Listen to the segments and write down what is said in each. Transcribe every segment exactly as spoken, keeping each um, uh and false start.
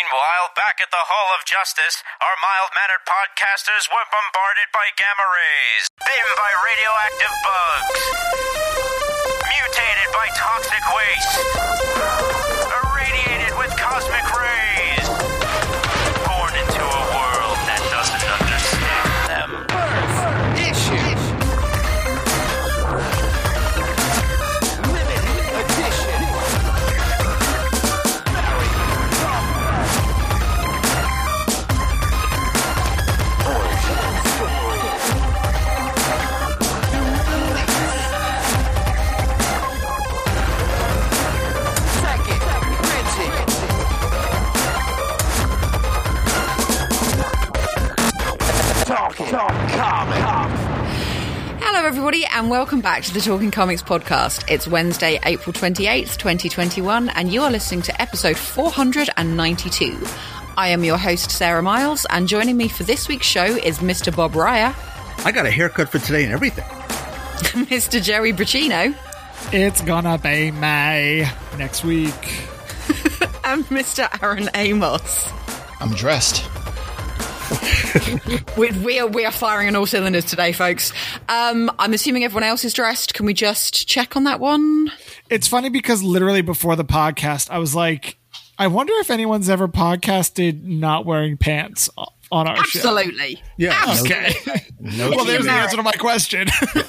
Meanwhile, back at the Hall of Justice, our mild-mannered podcasters were bombarded by gamma rays, bitten by radioactive bugs, mutated by toxic waste, irradiated with cosmic rays, born into a world that doesn't understand them. Birth issue. Limited edition. Hello everybody and welcome back to the Talking Comics podcast. It's Wednesday, April twenty-eighth, twenty twenty-one, and you are listening to episode four hundred ninety-two. I am your host, Sarah Miles, and joining me for this week's show is Mister Bob Ryer. I got a haircut for today and everything. Mister Joey Braccino. It's gonna be May next week. And Mister Aaron Amos. I'm dressed. we, we are we are firing on all cylinders today, folks. Um, I'm assuming everyone else is dressed. Can we just check on that one? It's funny because literally before the podcast, I was like, I wonder if anyone's ever podcasted not wearing pants on our Absolutely. show. Absolutely. Yeah. Okay. No well, there's the America. answer to my question.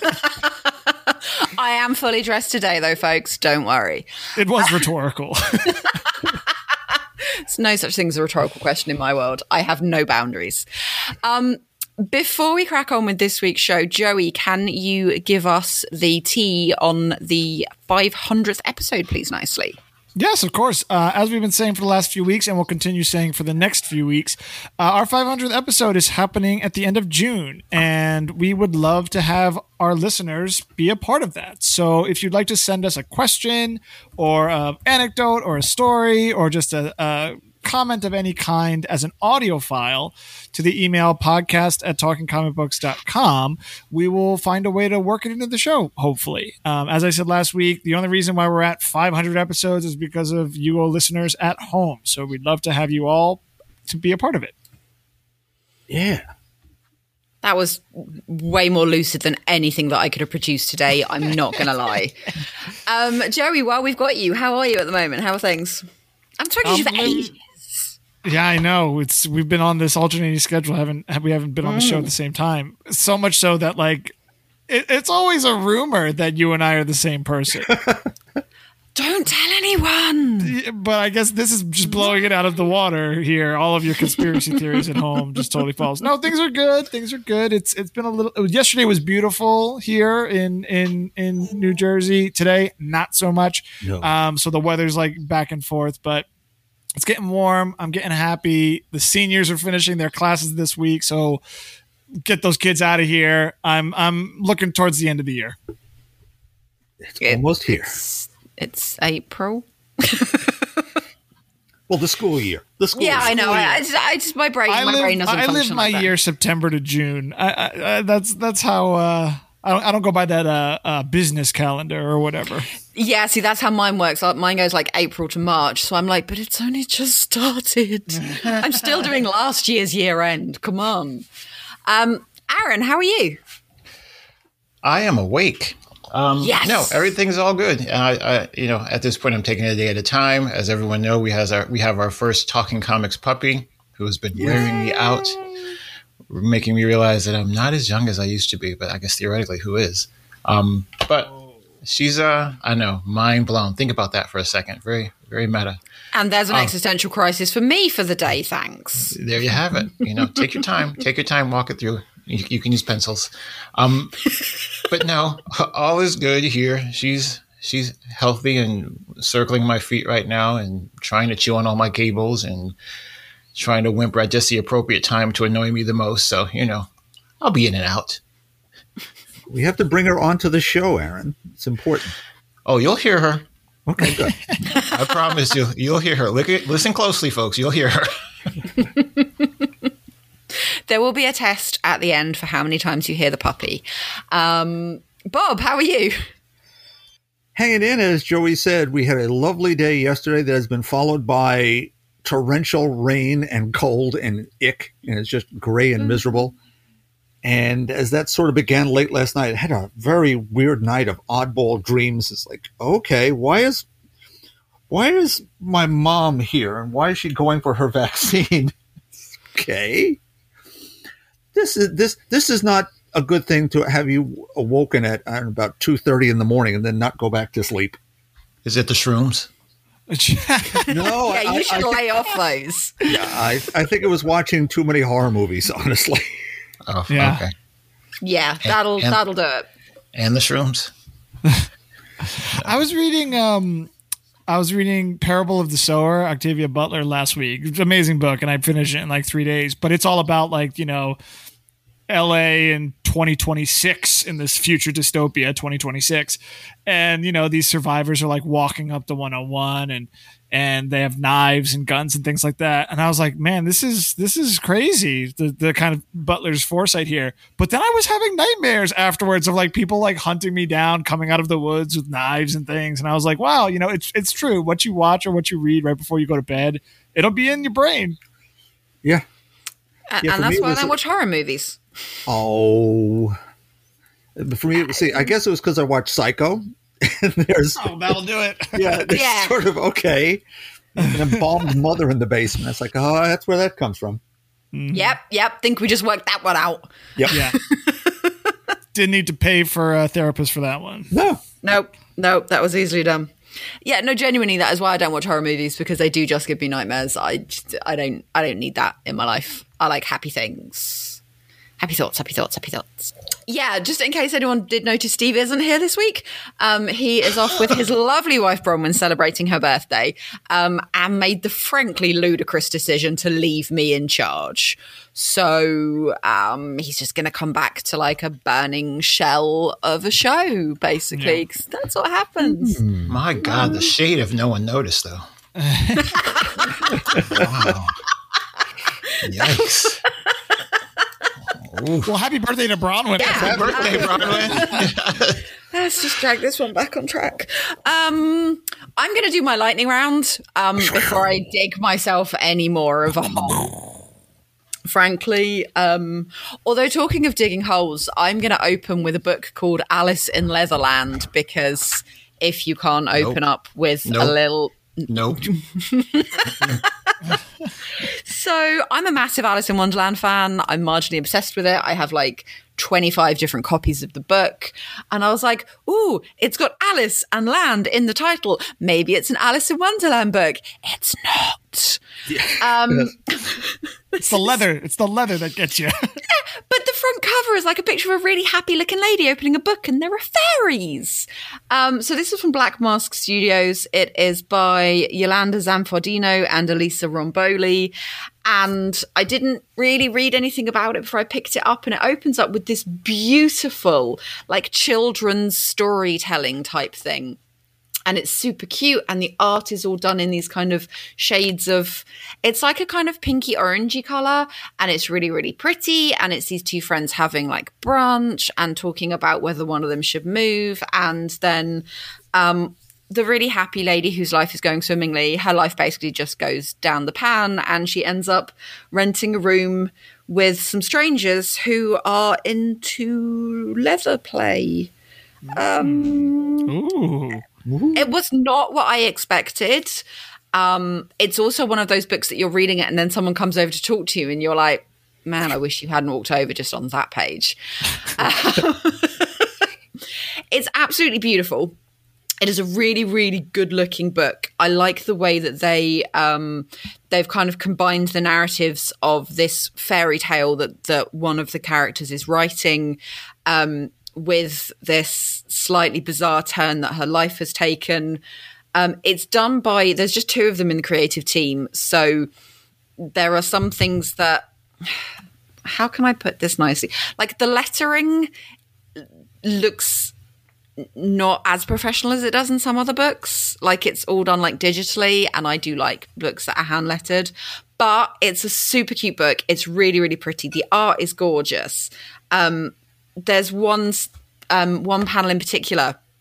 I am fully dressed today, though, folks. Don't worry. It was rhetorical. There's no such thing as a rhetorical question in my world. I have no boundaries. Um, before we crack on with this week's show, Joey, can you give us the tea on the five hundredth episode, please, nicely? Yes, of course. Uh, as we've been saying for the last few weeks, and we'll continue saying for the next few weeks, uh, our five hundredth episode is happening at the end of June, and we would love to have our listeners be a part of that. So if you'd like to send us a question or an anecdote or a story or just a, a comment of any kind as an audio file to the email podcast at talking comic books dot com, we will find a way to work it into the show, hopefully. Um, as I said last week, the only reason why we're at five hundred episodes is because of you all listeners at home. So we'd love to have you all to be a part of it. Yeah. That was way more lucid than anything that I could have produced today. I'm not going to lie. Um, Joey, while we've got you, how are you at the moment? How are things? I'm talking to you for Um, ages. Yeah, I know. It's we've been on this alternating schedule. Haven't we haven't been on the show at the same time. So much so that like it, it's always a rumor that you and I are the same person. Don't tell anyone. But I guess this is just blowing it out of the water here. All of your conspiracy theories at home just totally false. No, things are good. Things are good. It's it's been a little. Yesterday was beautiful here in in in New Jersey. Today, not so much. No. Um, so the weather's like back and forth, but it's getting warm. I'm getting happy. The seniors are finishing their classes this week, so get those kids out of here. I'm I'm looking towards the end of the year. It's almost here. It's, it's April. Well, the school year. The school Yeah, year. I know. I, I, just, I just my brain, I my live, brain doesn't I function live my like that. year September to June. I, I, I, that's that's how uh, I don't I don't go by that uh, uh, business calendar or whatever. Yeah, see, that's how mine works. Like, mine goes like April to March. So I'm like, but it's only just started. I'm still doing last year's year end. Come on. Um, Aaron, how are you? I am awake. Um, Yes. No, everything's all good. I, I, you know, at this point, I'm taking it a day at a time. As everyone knows, we has our we have our first Talking Comics puppy who has been wearing me out, making me realize that I'm not as young as I used to be. But I guess theoretically, who is? Um, but she's, uh, I know, mind blown. Think about that for a second. Very, very meta. And there's Oh. an existential crisis for me for the day, thanks. There you have it. You know, take your time. Take your time. Walk it through. You, you can use pencils. Um, but no, all is good here. She's she's healthy and circling my feet right now and trying to chew on all my cables and trying to whimper at just the appropriate time to annoy me the most. So, you know, I'll be in and out. We have to bring her onto the show, Aaron. It's important. Oh, you'll hear her. Okay, good. I promise you, you'll hear her. Look at, listen closely, folks. You'll hear her. There will be a test at the end for how many times you hear the puppy. Um, Bob, how are you? Hanging in, as Joey said, we had a lovely day yesterday that has been followed by torrential rain and cold and ick, and it's just gray and miserable. And as that sort of began late last night, I had a very weird night of oddball dreams. It's like, okay, why is why is my mom here, and why is she going for her vaccine? Okay, this is this this is not a good thing to have you awoken at uh, about two thirty in the morning and then not go back to sleep. Is it the shrooms? No, yeah, I, you should I, lay off those. Yeah, I, I think it was watching too many horror movies, honestly. Oh, Yeah. okay. Yeah, that'll and- that'll do it. And the shrooms? I was reading um I was reading Parable of the Sower, Octavia Butler, last week. It's an amazing book, and I finished it in like three days. But it's all about, like, you know, L A in twenty twenty-six, in this future dystopia, twenty twenty-six. And, you know, these survivors are like walking up to one oh one, and and they have knives and guns and things like that. And I was like, man, this is this is crazy, the the kind of Butler's foresight here. But then I was having nightmares afterwards of like people like hunting me down, coming out of the woods with knives and things. And I was like, wow, you know, it's it's true. What you watch or what you read right before you go to bed, it'll be in your brain. Yeah. And, Yeah, and for me that's it why I was don't a- watch horror movies. Oh. For me, see, I guess it was because I watched Psycho. And there's, Oh, that'll do it. yeah, there's Yeah. sort of, okay. An embalmed mother in the basement. It's like, oh, that's where that comes from. Yep, yep. Think we just worked that one out. Yep. Yeah. Didn't need to pay for a therapist for that one. No. Nope, nope. That was easily done. Yeah, no, genuinely, that is why I don't watch horror movies, because they do just give me nightmares. I, just, I don't, I don't need that in my life. I like happy things. Happy thoughts, happy thoughts, happy thoughts. Yeah, just in case anyone did notice, Steve isn't here this week. Um, he is off with his lovely wife Bronwyn celebrating her birthday, um, and made the frankly ludicrous decision to leave me in charge. So um, he's just going to come back to like a burning shell of a show, basically, 'cause that's what happens. My God, the shade of no one noticed, though. Wow. Yikes. Well, happy birthday to Bronwyn. Yeah. Birthday, Bronwyn. Let's just drag this one back on track. Um, I'm going to do my lightning round um, before I dig myself any more of a hole. Frankly, um, although talking of digging holes, I'm going to open with a book called Alice in Leatherland, because if you can't open Nope. up with Nope. a little... Nope. So I'm a massive Alice in Wonderland fan. I'm marginally obsessed with it. I have like twenty-five different copies of the book. And I was like, ooh, it's got Alice and land in the title. Maybe it's an Alice in Wonderland book. It's not. Um, It's the leather. It's the leather that gets you. but the front cover is like a picture of a really happy looking lady opening a book, and there are fairies. Um, so this is from Black Mask Studios. It is by Yolanda Zanfardino and Elisa Romboli. And I didn't really read anything about it before I picked it up. And it opens up with this beautiful, like, children's storytelling type thing. And it's super cute, and the art is all done in these kind of shades of, it's like a kind of pinky orangey color, and it's really, really pretty. And it's these two friends having like brunch and talking about whether one of them should move. And then um, the really happy lady whose life is going swimmingly, her life basically just goes down the pan, and she ends up renting a room with some strangers who are into leather play. Ooh. It was not what I expected. Um, it's also one of those books that you're reading it and then someone comes over to talk to you and you're like, man, I wish you hadn't walked over just on that page. Um, it's absolutely beautiful. It is a really, really good looking book. I like the way that they, um, they've kind of combined the narratives of this fairy tale that, that one of the characters is writing, um, with this slightly bizarre turn that her life has taken. Um, it's done by, there's just two of them in the creative team. So there are some things that, how can I put this nicely? Like the lettering looks not as professional as it does in some other books. Like it's all done like digitally, and I do like books that are hand lettered, but it's a super cute book. It's really, really pretty. The art is gorgeous. Um, There's one um, one panel in particular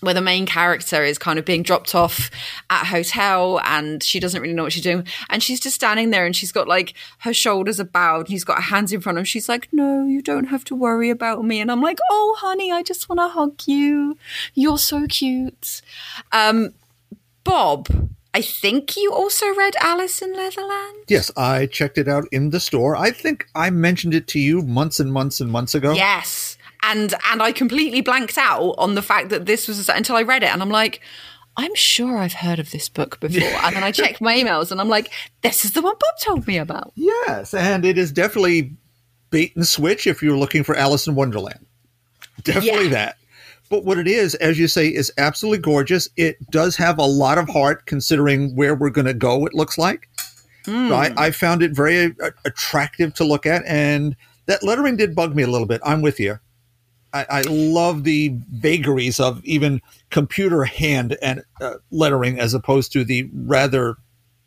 where the main character is kind of being dropped off at a hotel and she doesn't really know what she's doing. And she's just standing there and she's got like her shoulders are bowed and he's got her hands in front of him. She's like, no, you don't have to worry about me. And I'm like, oh, honey, I just want to hug you. You're so cute. Um, Bob, I think you also read Alice in Leatherland? Yes, I checked it out in the store. I think I mentioned it to you months and months and months ago. Yes. And and I completely blanked out on the fact that this was until I read it. And I'm like, I'm sure I've heard of this book before. And then I checked my emails and I'm like, this is the one Bob told me about. Yes, and it is definitely bait and switch if you're looking for Alice in Wonderland. Definitely yeah. that. But what it is, as you say, is absolutely gorgeous. It does have a lot of heart considering where we're going to go, it looks like. Mm. So I, I found it very uh, attractive to look at. And that lettering did bug me a little bit. I'm with you. I, I love the vagaries of even computer hand and uh, lettering as opposed to the rather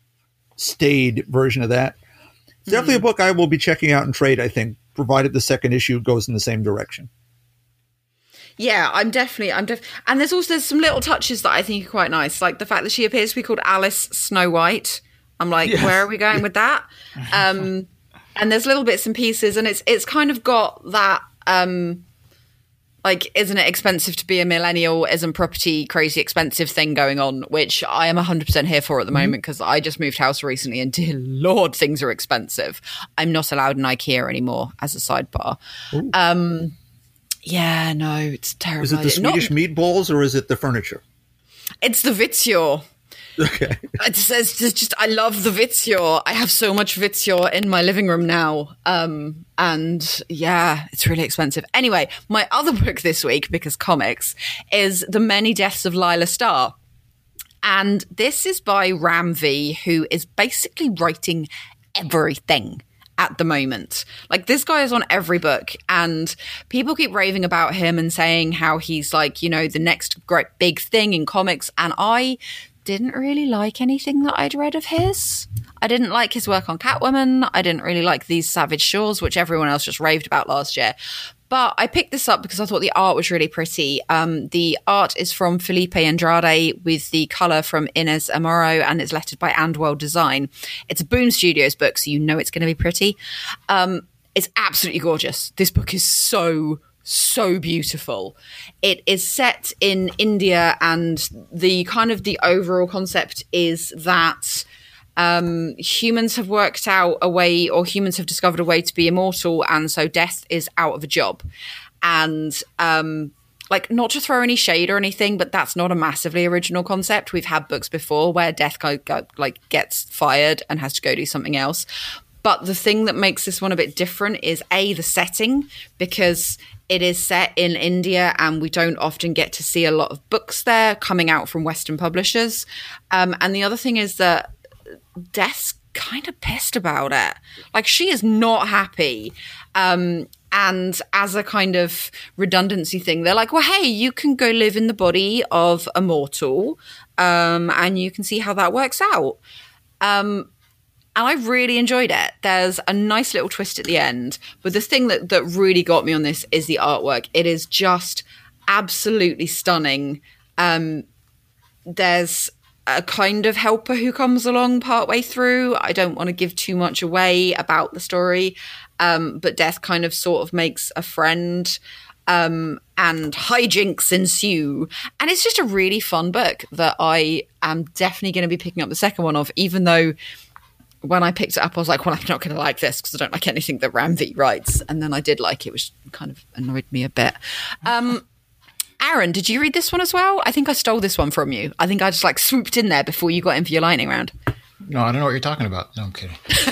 staid version of that. Mm. Definitely a book I will be checking out in trade, I think, provided the second issue goes in the same direction. Yeah, I'm definitely, I'm def- and there's also there's some little touches that I think are quite nice, like the fact that she appears to be called Alice Snow White. I'm like, yes. Where are we going with that? Um, and there's little bits and pieces, and it's it's kind of got that, um, like, isn't it expensive to be a millennial? Isn't property crazy expensive thing going on? Which I am one hundred percent here for at the mm-hmm. moment because I just moved house recently, and dear Lord, things are expensive. I'm not allowed an IKEA anymore as a sidebar. Ooh. Um. Yeah, no, it's terrible. Is it the Swedish Not, meatballs or is it the furniture? It's the Vitsjö. Okay. It says it's just I love the Vitsjö. I have so much Vitsjö in my living room now. Um, and yeah, it's really expensive. Anyway, my other book this week, because comics, is The Many Deaths of Lila Starr. And this is by Ram V, who is basically writing everything at the moment. Like, this guy is on every book and people keep raving about him and saying how he's like, you know, the next great big thing in comics. And I didn't really like anything that I'd read of his. I didn't like his work on Catwoman. I didn't really like These Savage Shores, which everyone else just raved about last year. But I picked this up because I thought the art was really pretty. Um, the art is from Felipe Andrade with the colour from Inez Amaro, and it's lettered by Andwell Design. It's a Boom Studios book, so you know it's going to be pretty. Um, it's absolutely gorgeous. This book is so, so beautiful. It is set in India, and the kind of the overall concept is that Um, humans have worked out a way, or humans have discovered a way to be immortal, and so death is out of a job. And um, like, not to throw any shade or anything, but that's not a massively original concept. We've had books before where death go, go, like gets fired and has to go do something else. But the thing that makes this one a bit different is A, the setting, because it is set in India and we don't often get to see a lot of books there coming out from Western publishers. Um, and the other thing is that Death's kind of pissed about it. Like, she is not happy. Um, and as a kind of redundancy thing, they're like, well, hey, you can go live in the body of a mortal, um, and you can see how that works out. Um, and I really enjoyed it. There's a nice little twist at the end. But the thing that, that really got me on this is the artwork. It is just absolutely stunning. Um, there's a kind of helper who comes along partway through. I don't want to give too much away about the story, um, but Death kind of sort of makes a friend, um, and hijinks ensue. And it's just a really fun book that I am definitely going to be picking up the second one of, even though when I picked it up, I was like, well, I'm not going to like this because I don't like anything that Ram V writes. And then I did like it, which kind of annoyed me a bit. Um, Aaron, did you read this one as well? I think I stole this one from you. I think I just like swooped in there before you got in for your lightning round. No, I don't know what you're talking about. No, I'm kidding.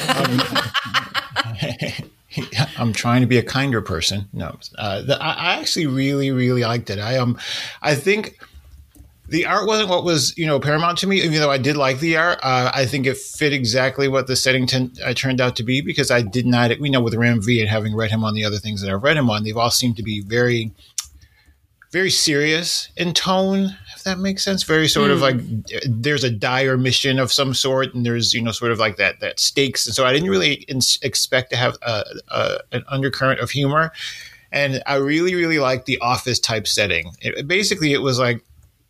um, I'm trying to be a kinder person. No, uh, the, I, I actually really, really liked it. I um, I think the art wasn't what was, you know, paramount to me, even though I did like the art. Uh, I think it fit exactly what the setting ten, uh, turned out to be, because I did not, we know with Ram V and having read him on the other things that I've read him on, they've all seemed to be very, very serious in tone, if that makes sense. Very sort mm. of like there's a dire mission of some sort, and there's, you know, sort of like that that stakes. And so I didn't really in- expect to have a, a, an undercurrent of humor. And I really, really liked the office type setting. It, basically, it was like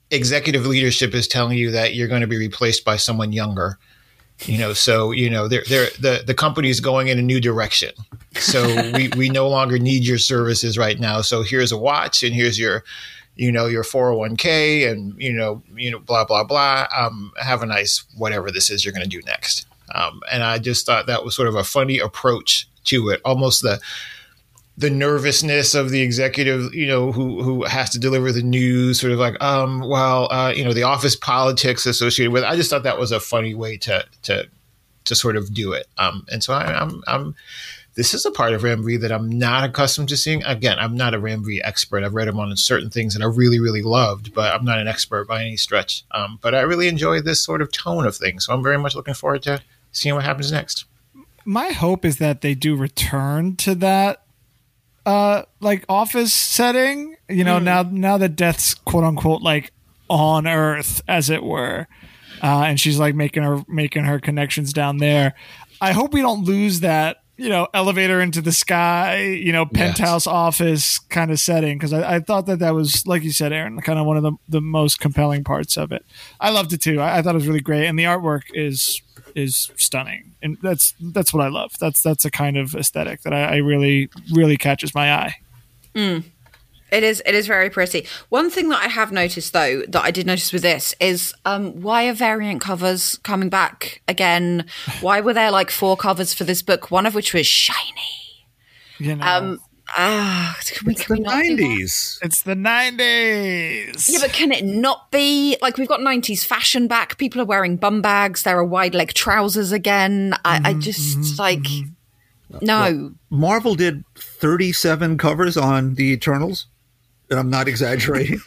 executive leadership is telling you that you're going to be replaced by someone younger. You know, so, you know, they're, they're, the, the company is going in a new direction. So we, we no longer need your services right now. So here's a watch and here's your, you know, your four oh one k and, you know, you know, blah, blah, blah. Um, have a nice whatever this is you're going to do next. Um, and I just thought that was sort of a funny approach to it. Almost the the nervousness of the executive, you know, who who has to deliver the news, sort of like, um, well, uh, you know, the office politics associated with it. I just thought that was a funny way to to to sort of do it. Um, and so I, I'm I'm this is a part of Ram V that I'm not accustomed to seeing. Again, I'm not a Ram V expert. I've read him on certain things that I really, really loved, but I'm not an expert by any stretch. Um, but I really enjoy this sort of tone of things. So I'm very much looking forward to seeing what happens next. My hope is that they do return to that uh, like office setting, you know, mm. now now that Death's quote unquote like on Earth, as it were, uh, and she's like making her making her connections down there. I hope we don't lose that, you know, elevator into the sky, you know, penthouse yes. office kind of setting, because I, I thought that that was, like you said, Aaron, kind of one of the the most compelling parts of it. I loved it too. I, I thought it was really great, and the artwork is is stunning, and that's that's what I love. That's that's a kind of aesthetic that I, I really really catches my eye. Mm. It is it is very pretty. One thing that I have noticed though, that I did notice with this, is um, why are variant covers coming back again? Why were there like four covers for this book, one of which was shiny? You know. Um, Ah, can we, it's can the we not nineties. It's the nineties. Yeah, but can it not be? Like, we've got nineties fashion back. People are wearing bum bags. There are wide leg trousers again. I, mm-hmm, I just, mm-hmm, like, mm-hmm. no. Well, Marvel did thirty-seven covers on the Eternals, and I'm not exaggerating.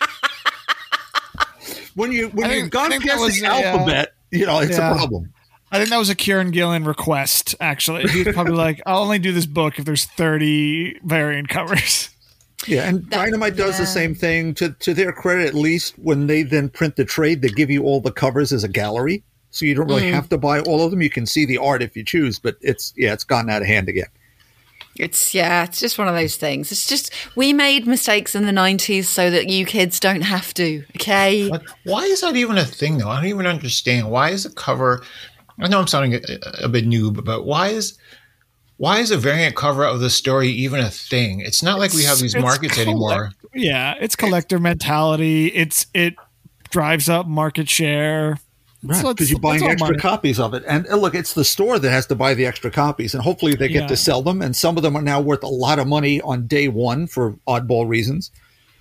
when you when you've gone past the alphabet, uh, you know, it's yeah. a problem. I think that was a Kieran Gillen request, actually. He was probably like, I'll only do this book if there's thirty variant covers. Yeah, and that, Dynamite does yeah. the same thing. To to their credit, at least, when they then print the trade, they give you all the covers as a gallery. So you don't really mm. have to buy all of them. You can see the art if you choose, but it's, yeah, it's gotten out of hand again. It's, yeah, it's just one of those things. It's just, we made mistakes in the nineties so that you kids don't have to, okay? But why is that even a thing, though? I don't even understand. Why is a cover... I know I'm sounding a, a bit noob, but why is why is a variant cover of the story even a thing? It's not like we have these markets collect- anymore. Yeah, it's collector mentality. It's it drives up market share. Right, because you're buying extra money. copies of it. And uh, look, it's the store that has to buy the extra copies, and hopefully they get yeah. to sell them. And some of them are now worth a lot of money on day one for oddball reasons.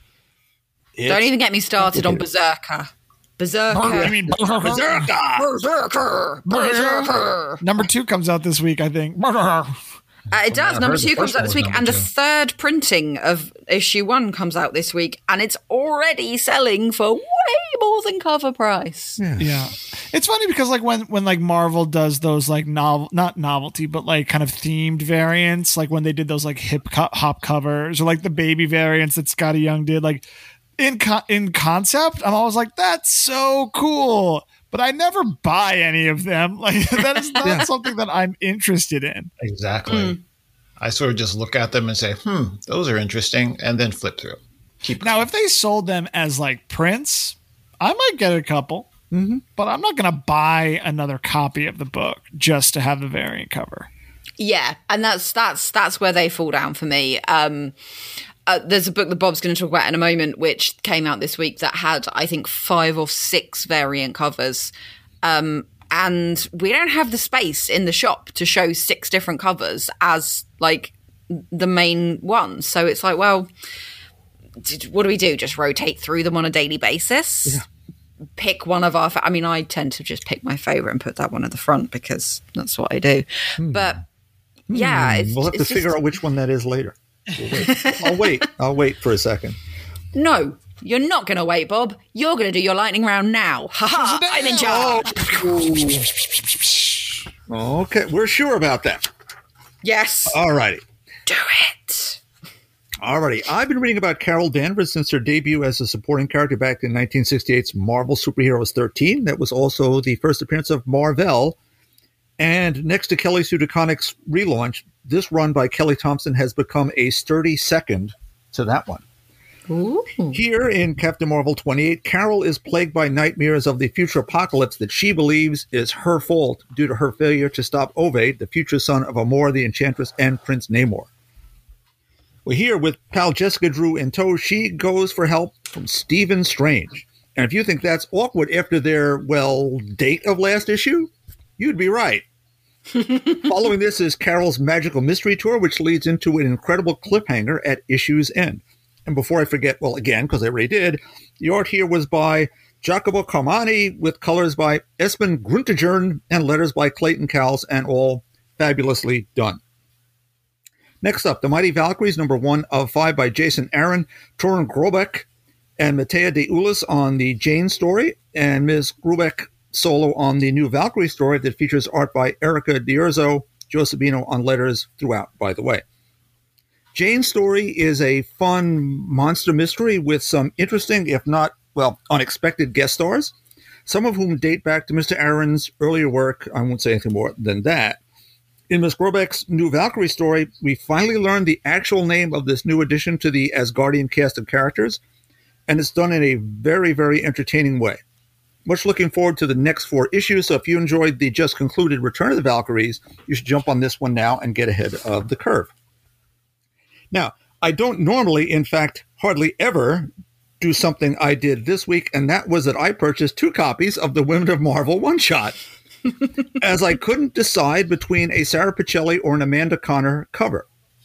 It's Don't even get me started on Berserker. Berserker. I mean, Berserker. Berserker. Berserker. Number two comes out this week, I think. Uh, it does. Number two comes out this week, and the third printing of issue one comes out this week, and it's already selling for way more than cover price. Yeah, yeah. It's funny because like when when like Marvel does those like novel, not novelty, but like kind of themed variants, like when they did those like hip hop covers or like the baby variants that Scotty Young did, like. In co- in concept, I'm always like, that's so cool, but I never buy any of them. Like that is not yeah. something that I'm interested in. Exactly. Mm. I sort of just look at them and say, hmm, those are interesting, and then flip through. Keep now, if they sold them as like prints, I might get a couple, mm-hmm. but I'm not going to buy another copy of the book just to have the variant cover. Yeah, and that's that's that's where they fall down for me. Um, Uh, there's a book that Bob's going to talk about in a moment, which came out this week that had, I think, five or six variant covers. Um, and we don't have the space in the shop to show six different covers as, like, the main one. So it's like, well, what do we do? Just rotate through them on a daily basis? Yeah. Pick one of our... Fa- I mean, I tend to just pick my favourite and put that one at the front because that's what I do. Hmm. But, yeah... Hmm. It's, we'll have it's to figure just, out which one that is later. We'll wait. I'll wait. I'll wait for a second. No, you're not going to wait, Bob. You're going to do your lightning round now. Ha ha! I'm in charge. Oh. Okay, we're sure about that. Yes. All righty. Do it. All righty. I've been reading about Carol Danvers since her debut as a supporting character back in nineteen sixty-eight's Marvel Superheroes thirteen. That was also the first appearance of Mar-Vell. And next to Kelly Sue DeConnick's relaunch, this run by Kelly Thompson has become a sturdy second to that one. Ooh. Here in Captain Marvel twenty-eight, Carol is plagued by nightmares of the future apocalypse that she believes is her fault due to her failure to stop Ove, the future son of Amor the Enchantress and Prince Namor. Well, here with pal Jessica Drew in tow, she goes for help from Stephen Strange. And if you think that's awkward after their, well, date of last issue, you'd be right. Following this is Carol's Magical Mystery Tour, which leads into an incredible cliffhanger at issue's end. And before I forget, well, again, because I already did, the art here was by Jacopo Carmani with colors by Espen Gruntegern and letters by Clayton Cowles, and all fabulously done. Next up, The Mighty Valkyries, number one of five by Jason Aaron, Torun Grobek, and Matea de Ulis on the Jane story, and Miz Grubek solo on the new Valkyrie story that features art by Erica D'Urso, Joe Sabino on letters throughout, by the way. Jane's story is a fun monster mystery with some interesting, if not, well, unexpected guest stars, some of whom date back to Mister Aaron's earlier work. I won't say anything more than that. In Miss Grobek's new Valkyrie story, we finally learn the actual name of this new addition to the Asgardian cast of characters, and it's done in a very, very entertaining way. Much looking forward to the next four issues, so if you enjoyed the just concluded Return of the Valkyries, you should jump on this one now and get ahead of the curve. Now, I don't normally, in fact, hardly ever do something I did this week, and that was that I purchased two copies of the Women of Marvel one-shot, as I couldn't decide between a Sarah Pichelli or an Amanda Connor cover.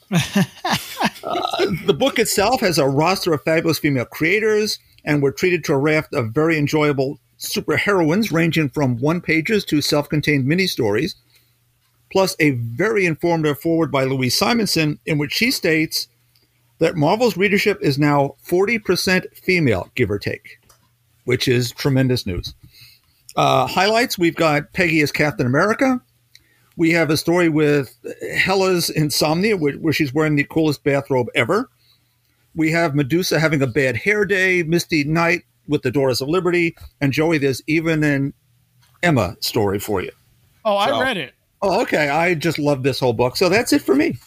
uh, the book itself has a roster of fabulous female creators, and we're treated to a raft of very enjoyable superheroines ranging from one-pages to self-contained mini-stories, plus a very informative foreword by Louise Simonson in which she states that Marvel's readership is now forty percent female, give or take, which is tremendous news. Uh, highlights, we've got Peggy as Captain America. We have a story with Hela's insomnia, where, where she's wearing the coolest bathrobe ever. We have Medusa having a bad hair day, Misty Knight with the Daughters of Liberty, and Joey, there's even an Emma story for you. Oh, I so, read it. Oh, okay. I just love this whole book. So that's it for me.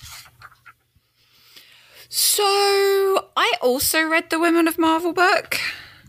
So I also read the Women of Marvel book,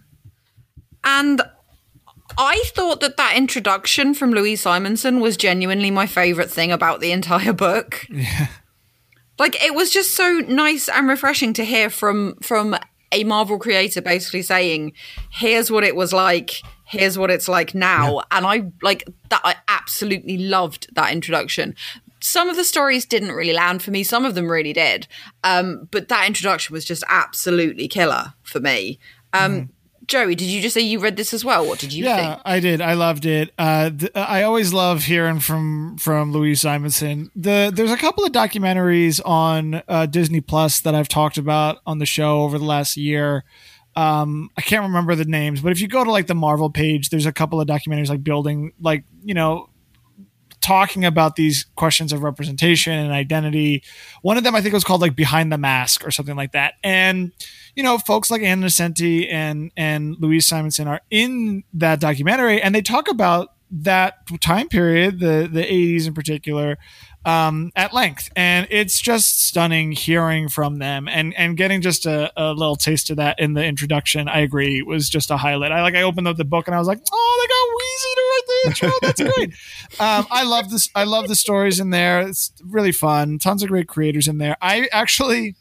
and I thought that that introduction from Louise Simonson was genuinely my favorite thing about the entire book. Yeah. Like, it was just so nice and refreshing to hear from from a Marvel creator basically saying, here's what it was like, here's what it's like now. Yeah. And I like that. I absolutely loved that introduction. Some of the stories didn't really land for me. Some of them really did. Um, but that introduction was just absolutely killer for me. Um, mm. Joey, did you just say you read this as well? What did you yeah, think? Yeah, I did. I loved it. Uh, th- I always love hearing from from Louise Simonson. The there's a couple of documentaries on uh, Disney Plus that I've talked about on the show over the last year. Um, I can't remember the names, but if you go to like the Marvel page, there's a couple of documentaries like building, like, you know, talking about these questions of representation and identity. One of them, I think, was called like Behind the Mask or something like that. And, you know, folks like Anna Nocenti and, and Louise Simonson are in that documentary, and they talk about that time period, the, the eighties in particular, um, at length. And it's just stunning hearing from them and, and getting just a, a little taste of that in the introduction. I agree, was just a highlight. I like, I opened up the book and I was like, oh, they got Weezy to write the intro. That's great. um, I love this. I love the stories in there. It's really fun. Tons of great creators in there. I actually,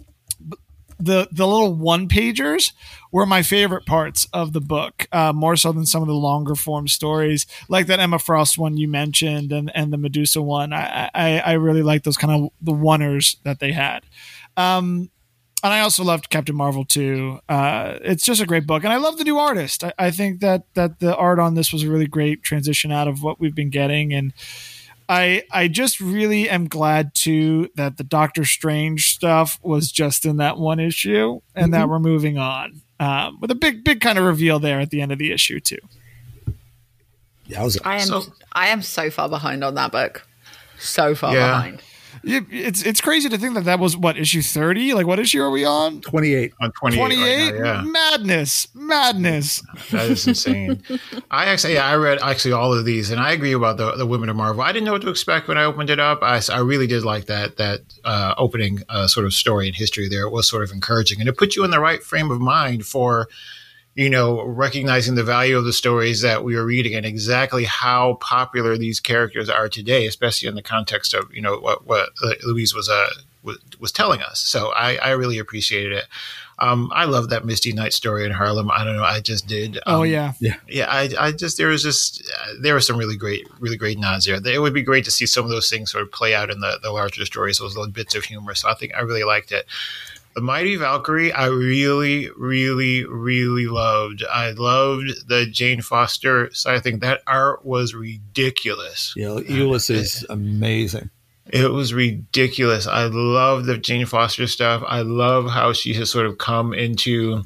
the, the little one pagers were my favorite parts of the book, uh, more so than some of the longer form stories, like that Emma Frost one you mentioned, and, and the Medusa one. I, I, I really like those kind of the oneers that they had. Um, and I also loved Captain Marvel too. Uh, it's just a great book, and I love the new artist. I, I think that that the art on this was a really great transition out of what we've been getting, and I I just really am glad too that the Doctor Strange stuff was just in that one issue, and mm-hmm. that we're moving on. Um, with a big, big kind of reveal there at the end of the issue too. Yeah, I, was, I am, so, I am so far behind on that book. So far yeah. behind. it, it's it's crazy to think that that was what issue thirty. Like, what issue are we on? twenty-eight. On twenty-eight. twenty-eight. Right now, yeah. Madness, madness. That is insane. I actually, yeah, I read actually all of these, and I agree about the the Women of Marvel. I didn't know what to expect when I opened it up. I, I really did like that that uh, opening uh, sort of story and history there. It was sort of encouraging, and it put you in the right frame of mind for, you know, recognizing the value of the stories that we were reading and exactly how popular these characters are today, especially in the context of, you know, what, what Louise was, uh, was, was telling us. So I, I really appreciated it. Um, I love that Misty Knight story in Harlem. I don't know. I just did. Um, Oh yeah. Yeah. Yeah. I, I just, there was just, uh, there were some really great, really great nods there. It would be great to see some of those things sort of play out in the, the larger stories, those little bits of humor. So I think I really liked it. The Mighty Valkyrie, I really, really, really loved. I loved the Jane Foster side of thing. That art was ridiculous. Yeah, Euless is amazing. It was ridiculous. I love the Jane Foster stuff. I love how she has sort of come into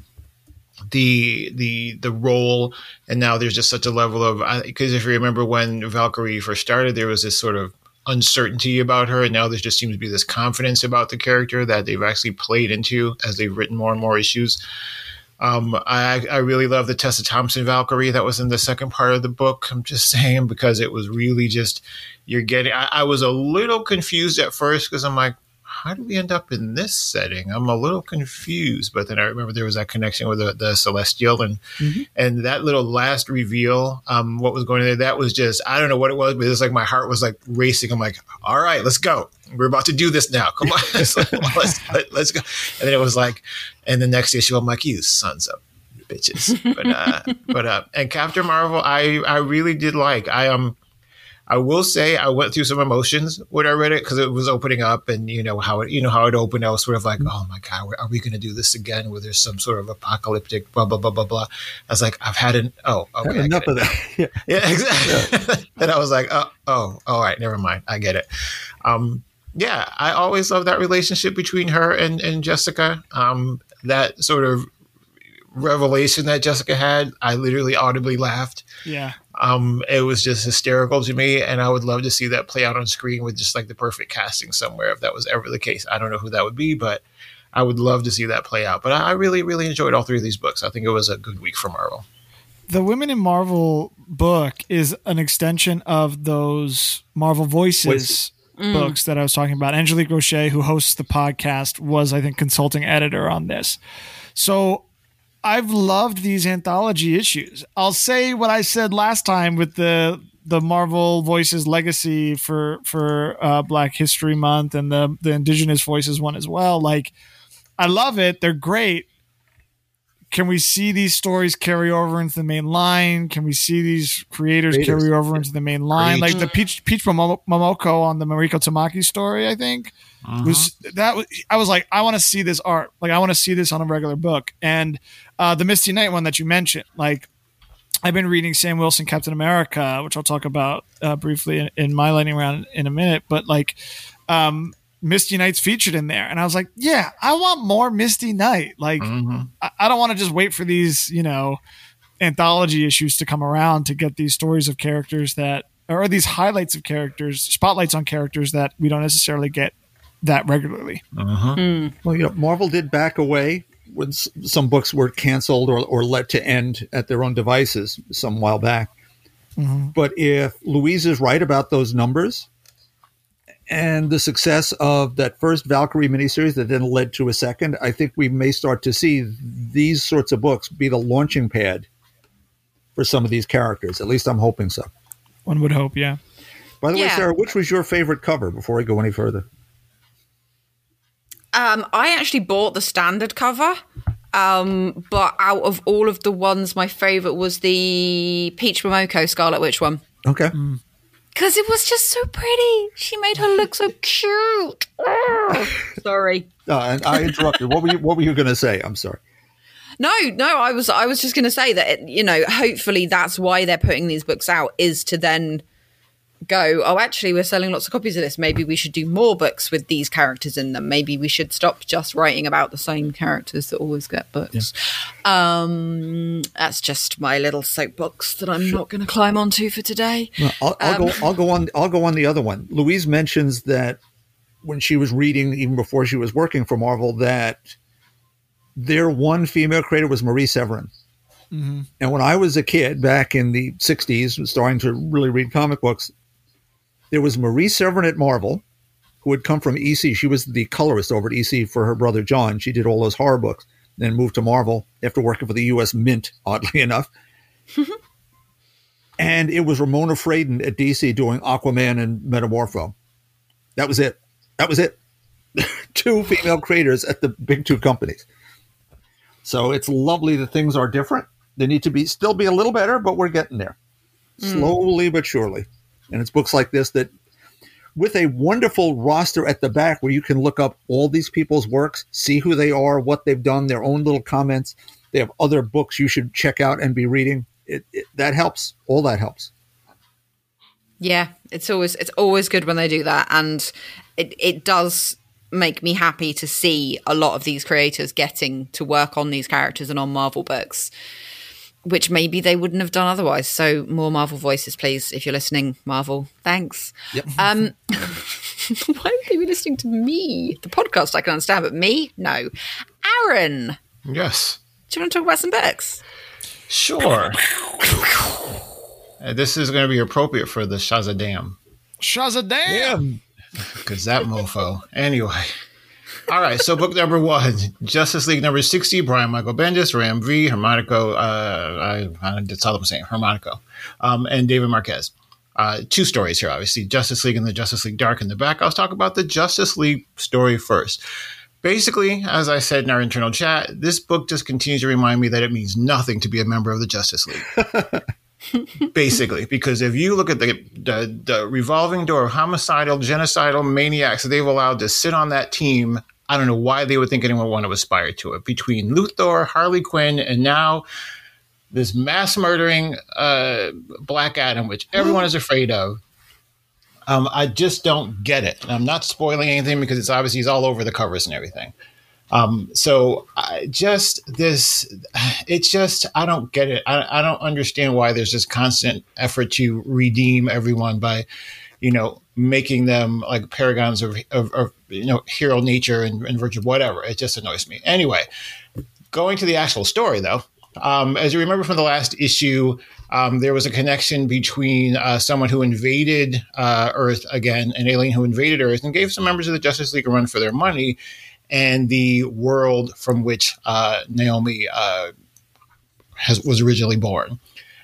the the the role, and now there's just such a level of, because if you remember when Valkyrie first started, there was this sort of uncertainty about her, and now there just seems to be this confidence about the character that they've actually played into as they've written more and more issues. Um, I, I really love the Tessa Thompson Valkyrie that was in the second part of the book. I'm just saying, because it was really just, you're getting, I, I was a little confused at first because I'm like, how did we end up in this setting? I'm a little confused. But then I remember there was that connection with the, the Celestial, and mm-hmm. and that little last reveal, um, what was going on there, that was just, I don't know what it was, but it was like my heart was like racing. I'm like, all right, let's go. We're about to do this now. Come on, let's, let's, let, let's go. And then it was like, and the next issue, I'm like, you sons of bitches. But uh, but uh, and Captain Marvel, I I really did like. I um. I will say I went through some emotions when I read it because it was opening up, and you know how it, you know how it opened. I was sort of like, oh my God, are we going to do this again? Where there's some sort of apocalyptic blah, blah, blah, blah, blah. I was like, I've had an, oh, okay. Had enough of that. Yeah, yeah exactly. Yeah. And I was like, oh, oh, all right, never mind. I get it. Um, yeah, I always love that relationship between her and, and Jessica. Um, that sort of revelation that Jessica had, I literally audibly laughed. Yeah. Um, it was just hysterical to me, and I would love to see that play out on screen with just like the perfect casting somewhere, if that was ever the case. I don't know who that would be, but I would love to see that play out. But I really, really enjoyed all three of these books. I think it was a good week for Marvel. The Women in Marvel book is an extension of those Marvel Voices Voices. books that I was talking about. Angelique Roche, who hosts the podcast, was, I think, consulting editor on this. So I've loved these anthology issues. I'll say what I said last time with the the Marvel Voices Legacy for for uh, Black History Month, and the the Indigenous Voices one as well. Like, I love it. They're great. Can we see these stories carry over into the main line? Can we see these creators, creators. carry over into the main line? Preach. Like the Peach Peach Momoko on the Mariko Tamaki story, I think. Uh-huh. Was that was, I was like, I want to see this art. Like, I want to see this on a regular book. And uh, the Misty Knight one that you mentioned, like, I've been reading Sam Wilson Captain America, which I'll talk about uh, briefly in, in my lightning round in a minute. But like, um, Misty Knight's featured in there, and I was like, yeah, I want more Misty Knight. Like, mm-hmm. I, I don't want to just wait for these, you know, anthology issues to come around to get these stories of characters that, or these highlights of characters, spotlights on characters that we don't necessarily get that regularly. Uh-huh. Mm. Well, you know, Marvel did back away when s- some books were canceled or, or let to end at their own devices some while back. Mm-hmm. But if Louise is right about those numbers and the success of that first Valkyrie miniseries that then led to a second, I think we may start to see these sorts of books be the launching pad for some of these characters. At least I'm hoping so. One would hope, yeah. By the way, Yeah. Sarah, which was your favorite cover before I go any further? Um, I actually bought the standard cover, um, but out of all of the ones, my favourite was the Peach Momoko Scarlet Witch one. Okay. Mm. Because it was just so pretty. She made her look so cute. Oh, sorry. Uh, and I interrupted. What were you, what were you going to say? I'm sorry. No, no, I was I was just going to say that, it, you know, hopefully that's why they're putting these books out, is to then go, oh, actually, we're selling lots of copies of this. Maybe we should do more books with these characters in them. Maybe we should stop just writing about the same characters that always get books. Yeah. Um, that's just my little soapbox that I'm sure. not going to climb onto for today. No, I'll, I'll um, go. I'll go on. I'll go on the other one. Louise mentions that when she was reading, even before she was working for Marvel, that their one female creator was Marie Severin. Mm-hmm. And when I was a kid back in the sixties, starting to really read comic books, there was Marie Severin at Marvel, who had come from E C. She was the colorist over at E C for her brother John. She did all those horror books, then moved to Marvel after working for the U S Mint, oddly enough. And it was Ramona Fradon at D C doing Aquaman and Metamorpho. That was it. That was it. Two female creators at the big two companies. So it's lovely that things are different. They need to be still be a little better, but we're getting there. Mm. Slowly but surely. And it's books like this that, with a wonderful roster at the back where you can look up all these people's works, see who they are, what they've done, their own little comments. They have other books you should check out and be reading. It, it, that helps. All that helps. Yeah, it's always it's always good when they do that, and it it does make me happy to see a lot of these creators getting to work on these characters and on Marvel books, which maybe they wouldn't have done otherwise. So more Marvel voices, please, if you're listening, Marvel. Thanks. Yep. Um, why would they be listening to me? The podcast I can understand, but me? No. Aaron. Yes. Do you want to talk about some books? Sure. uh, this is going to be appropriate for the Shazadam. Shazadam! Because that mofo. Anyway. All right, so book number one, Justice League number sixty, Brian Michael Bendis, Ram V, Hermonico, uh, I, that's all I'm saying, Hermonico, um, and David Marquez. Uh, two stories here, obviously, Justice League and the Justice League Dark in the back. I'll talk about the Justice League story first. Basically, as I said in our internal chat, this book just continues to remind me that it means nothing to be a member of the Justice League. Basically, because if you look at the, the the revolving door of homicidal, genocidal maniacs that they've allowed to sit on that team, I don't know why they would think anyone would want to aspire to it. Between Luthor, Harley Quinn, and now this mass murdering uh, Black Adam, which everyone is afraid of, um, I just don't get it. And I'm not spoiling anything because it's obviously he's all over the covers and everything. Um, so I just this, it's just, I don't get it. I, I don't understand why there's this constant effort to redeem everyone by, you know, making them like paragons of, of, of you know, hero nature and, and virtue, whatever. It just annoys me. Anyway, going to the actual story though, um, as you remember from the last issue, um, there was a connection between uh, someone who invaded uh, Earth again, an alien who invaded Earth and gave some members of the Justice League a run for their money, and the world from which uh, Naomi uh, has, was originally born.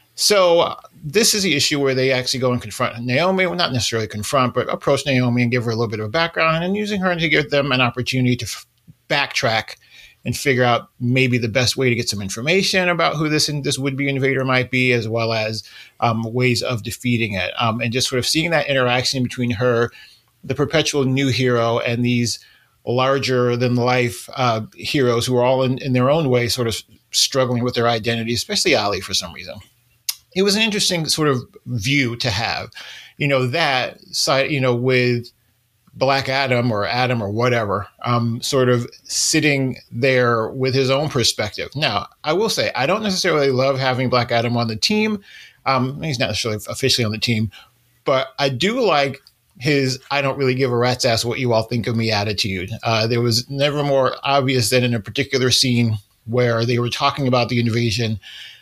So uh, this is the issue where they actually go and confront Naomi. Well, not necessarily confront, but approach Naomi and give her a little bit of a background, and then using her to give them an opportunity to f- backtrack and figure out maybe the best way to get some information about who this this would-be invader might be, as well as um, ways of defeating it. Um, and just sort of seeing that interaction between her, the perpetual new hero, and these larger than life uh, heroes who are all in, in their own way sort of struggling with their identity, especially Ali for some reason. It was an interesting sort of view to have, you know, that side, you know, with Black Adam or Adam or whatever, um, sort of sitting there with his own perspective. Now, I will say, I don't necessarily love having Black Adam on the team. Um, he's not necessarily officially on the team, but I do like his I don't really give a rat's ass what you all think of me attitude. Uh, there was never more obvious than in a particular scene where they were talking about the invasion.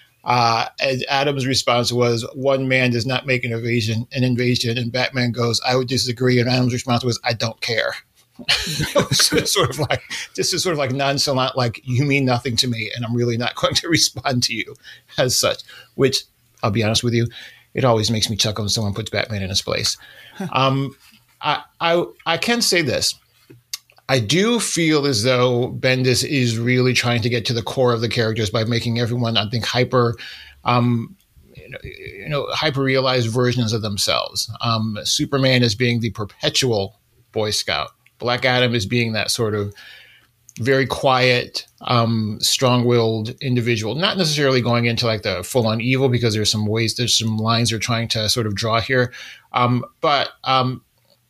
Uh, and Adam's response was, one man does not make an invasion, an invasion. And Batman goes, I would disagree. And Adam's response was, I don't care. It was sort of like, this is sort of like nonchalant, like, you mean nothing to me, and I'm really not going to respond to you as such, which I'll be honest with you, it always makes me chuckle when someone puts Batman in his place. um, I, I, I can say this. I do feel as though Bendis is really trying to get to the core of the characters by making everyone, I think, hyper, um, you know, you know hyper realized versions of themselves. Um, Superman is being the perpetual Boy Scout. Black Adam is being that sort of very quiet, um, strong-willed individual. Not necessarily going into like the full-on evil, because there's some ways, there's some lines they're trying to sort of draw here, um, but. Um,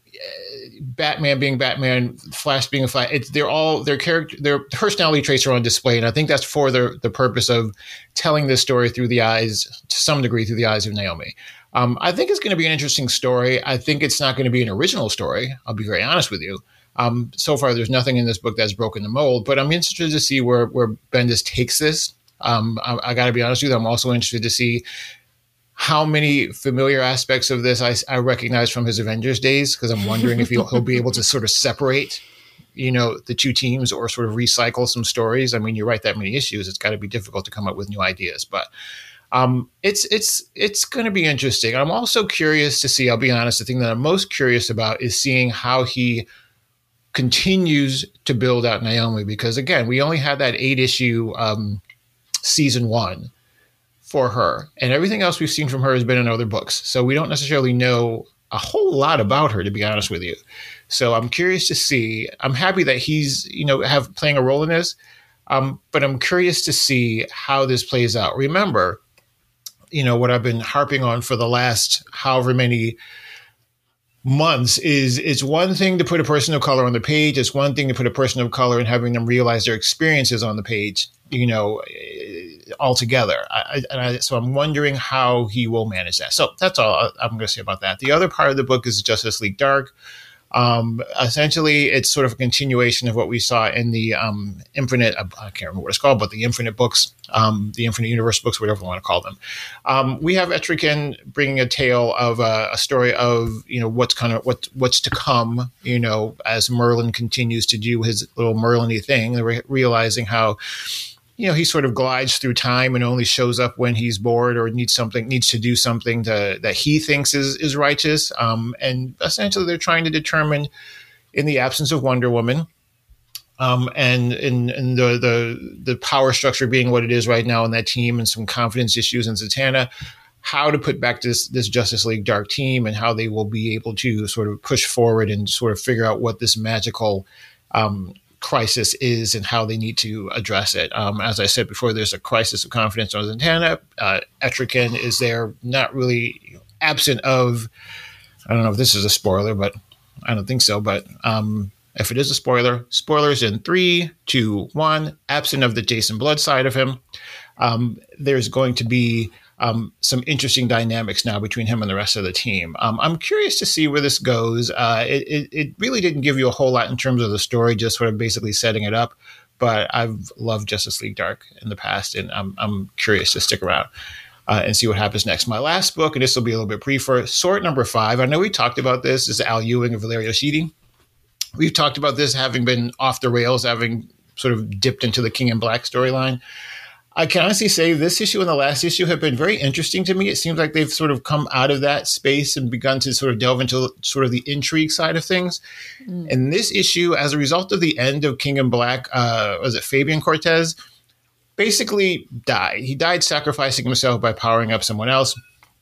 Batman being Batman, Flash being a Flash, it's, they're all their character, their personality traits are on display, and I think that's for the the purpose of telling this story through the eyes, to some degree, through the eyes of Naomi. Um, I think it's going to be an interesting story. I think it's not going to be an original story. I'll be very honest with you. Um, so far, there's nothing in this book that's broken the mold, but I'm interested to see where, where Bendis takes this. Um, I, I got to be honest with you, I'm also interested to see how many familiar aspects of this I, I recognize from his Avengers days, because I'm wondering if he'll, he'll be able to sort of separate, you know, the two teams or sort of recycle some stories. I mean, you write that many issues, it's got to be difficult to come up with new ideas, but um, it's it's it's going to be interesting. I'm also curious to see, I'll be honest, the thing that I'm most curious about is seeing how he continues to build out Naomi, because again, we only had that eight issue um, season one for her, and everything else we've seen from her has been in other books. So we don't necessarily know a whole lot about her, to be honest with you. So I'm curious to see. I'm happy that he's, you know, have playing a role in this, um, but I'm curious to see how this plays out. Remember, you know, what I've been harping on for the last however many months is it's one thing to put a person of color on the page. It's one thing to put a person of color and having them realize their experiences on the page, you know, altogether. I, and I, so I'm wondering how he will manage that. So that's all I'm going to say about that. The other part of the book is Justice League Dark. Um, essentially, it's sort of a continuation of what we saw in the um, Infinite, I can't remember what it's called, but the Infinite books, um, the Infinite Universe books, whatever you want to call them. Um, we have Etrigan bringing a tale of uh, a story of, you know, what's kind of what what's to come, you know, as Merlin continues to do his little Merlin-y thing, re- realizing how, you know, he sort of glides through time and only shows up when he's bored or needs something, needs to do something to, that he thinks is, is righteous. Um, and essentially they're trying to determine, in the absence of Wonder Woman, um, and in, in the, the, the power structure being what it is right now in that team and some confidence issues in Zatanna, how to put back this, this Justice League Dark team and how they will be able to sort of push forward and sort of figure out what this magical, um, crisis is and how they need to address it. Um, as I said before, there's a crisis of confidence on Zatanna. Uh, Etrigan is there, not really, you know, absent of, I don't know if this is a spoiler, but I don't think so. But um, if it is a spoiler, spoilers in three, two, one, absent of the Jason Blood side of him. Um, there's going to be Um, some interesting dynamics now between him and the rest of the team. Um, I'm curious to see where this goes. Uh, it, it, it really didn't give you a whole lot in terms of the story, just sort of basically setting it up. But I've loved Justice League Dark in the past, and I'm, I'm curious to stick around uh, and see what happens next. My last book, and this will be a little bit briefer, Sword Number Five. I know we talked about this. This is Al Ewing of Valerio Schiti. We've talked about this having been off the rails, having sort of dipped into the King in Black storyline. I can honestly say this issue and the last issue have been very interesting to me. It seems like they've sort of come out of that space and begun to sort of delve into sort of the intrigue side of things. Mm. And this issue, as a result of the end of King in Black, uh, was it Fabian Cortez, basically died. He died sacrificing himself by powering up someone else.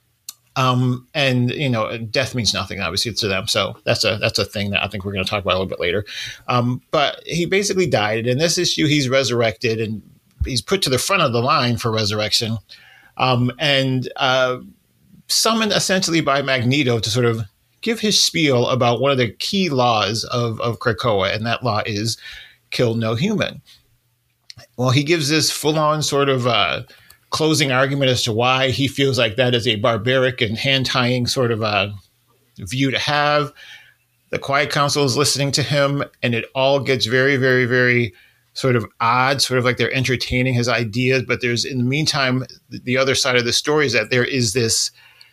Um, and, you know, death means nothing, obviously, to them. So that's a that's a thing that I think we're going to talk about a little bit later. Um, but he basically died. And in this issue, he's resurrected and he's put to the front of the line for resurrection, um, and uh, summoned essentially by Magneto to sort of give his spiel about one of the key laws of, of Krakoa, and that law is kill no human. Well, he gives this full-on sort of uh, closing argument as to why he feels like that is a barbaric and hand-tying sort of uh, view to have. The Quiet Council is listening to him, and it all gets very, very, very sort of odd, sort of like they're entertaining his ideas. But there's, in the meantime, the other side of the story is that there is this,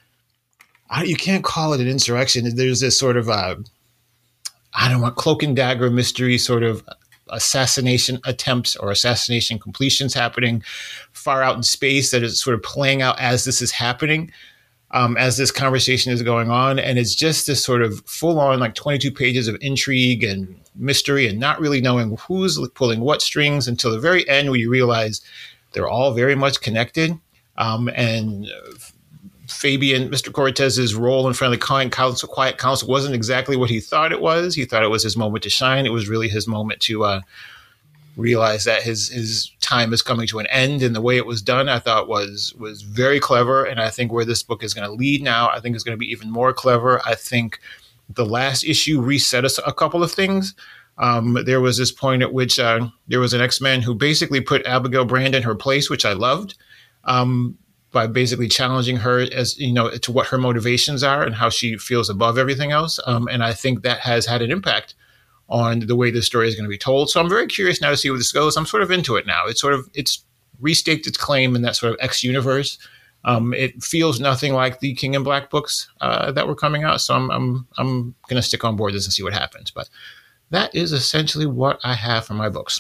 you can't call it an insurrection. There's this sort of, uh, I don't know, cloak and dagger mystery sort of assassination attempts or assassination completions happening far out in space that is sort of playing out as this is happening. Um, as this conversation is going on. And it's just this sort of full on like twenty-two pages of intrigue and mystery and not really knowing who's pulling what strings until the very end where you realize they're all very much connected. Um, and Fabian, Mister Cortez's role in front of the Quiet Council, Quiet Council wasn't exactly what he thought it was. He thought it was his moment to shine. It was really his moment to uh, realize that his his time is coming to an end, and the way it was done, I thought was was very clever. And I think where this book is going to lead now, I think is going to be even more clever. I think the last issue reset us a couple of things. Um, there was this point at which uh, there was an X-Men who basically put Abigail Brand in her place, which I loved, um, by basically challenging her as, you know, to what her motivations are and how she feels above everything else. Um, and I think that has had an impact on the way this story is going to be told. So I'm very curious now to see where this goes. I'm sort of into it now. It's sort of, it's restaked its claim in that sort of X universe. Um, it feels nothing like the King in Black books uh, that were coming out. So I'm, I'm, I'm going to stick on board this and see what happens. But that is essentially what I have for my books.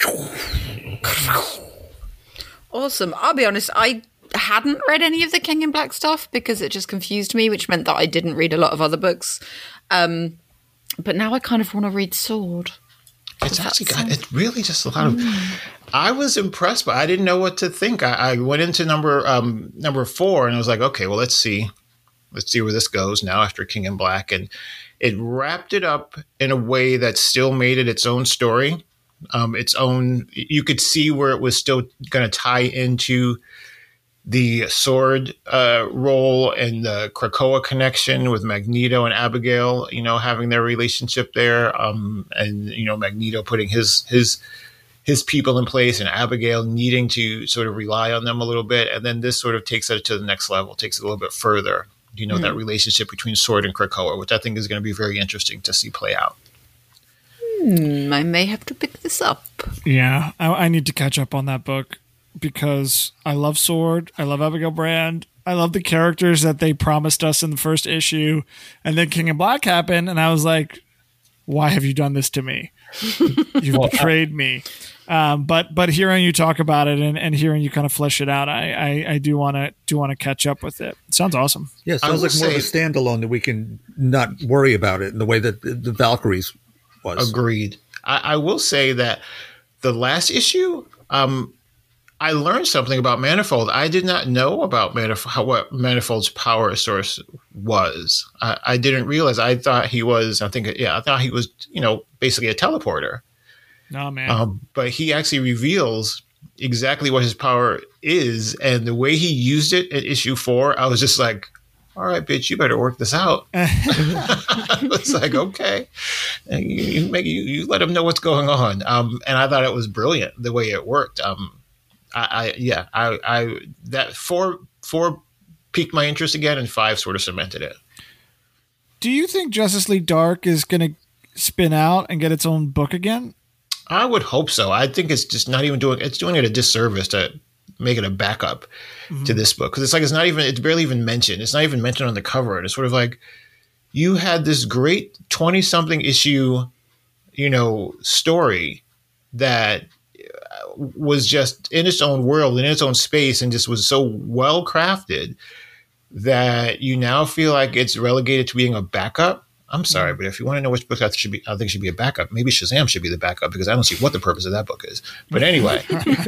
Awesome. I'll be honest, I hadn't read any of the King in Black stuff because it just confused me, which meant that I didn't read a lot of other books. Um, but now I kind of want to read Sword. It's actually got, it's really just a lot of, mm. I was impressed, but I didn't know what to think. I, I went into number, um, number four and I was like, okay, well, let's see, let's see where this goes now after King in Black. And it wrapped it up in a way that still made it its own story. Um, its own, you could see where it was still going to tie into the Sword uh, role and the Krakoa connection with Magneto and Abigail, you know, having their relationship there, um, and you know, Magneto putting his his his people in place, and Abigail needing to sort of rely on them a little bit, and then this sort of takes it to the next level, takes it a little bit further. You know, mm. that relationship between Sword and Krakoa, which I think is going to be very interesting to see play out. Hmm, I may have to pick this up. Yeah, I, I need to catch up on that book. Because I love Sword, I love Abigail Brand, I love the characters that they promised us in the first issue, and then King in Black happened, and I was like, "Why have you done this to me? You've betrayed me." Um, but but hearing you talk about it and, and hearing you kind of flesh it out, I I, I do want to do want to catch up with it. It sounds awesome. Yeah, it sounds like more of a standalone that we can not worry about it in the way that the, the Valkyries was. Agreed. I, I will say that the last issue. Um, I learned something about Manifold. I did not know about Manifold, how, what Manifold's power source was. I, I didn't realize. I thought he was, I think, yeah, I thought he was, you know, basically a teleporter. No, man. Um, but he actually reveals exactly what his power is. And the way he used it at issue four, I was just like, all right, bitch, you better work this out. It's like, okay. And you, you, make, you, you let him know what's going on. Um, and I thought it was brilliant the way it worked. Um, I, I yeah, I, I that four four piqued my interest again, and five sort of cemented it. Do you think Justice League Dark is going to spin out and get its own book again? I would hope so. I think it's just not even doing it's doing it a disservice to make it a backup mm-hmm. to this book, because it's like it's not even it's barely even mentioned. It's not even mentioned on the cover, and it's sort of like you had this great twenty something issue, you know, story that was just in its own world, in its own space, and just was so well crafted that you now feel like it's relegated to being a backup. I'm sorry, but if you want to know which book I should be, I think should be a backup. Maybe Shazam should be the backup, because I don't see what the purpose of that book is. But anyway,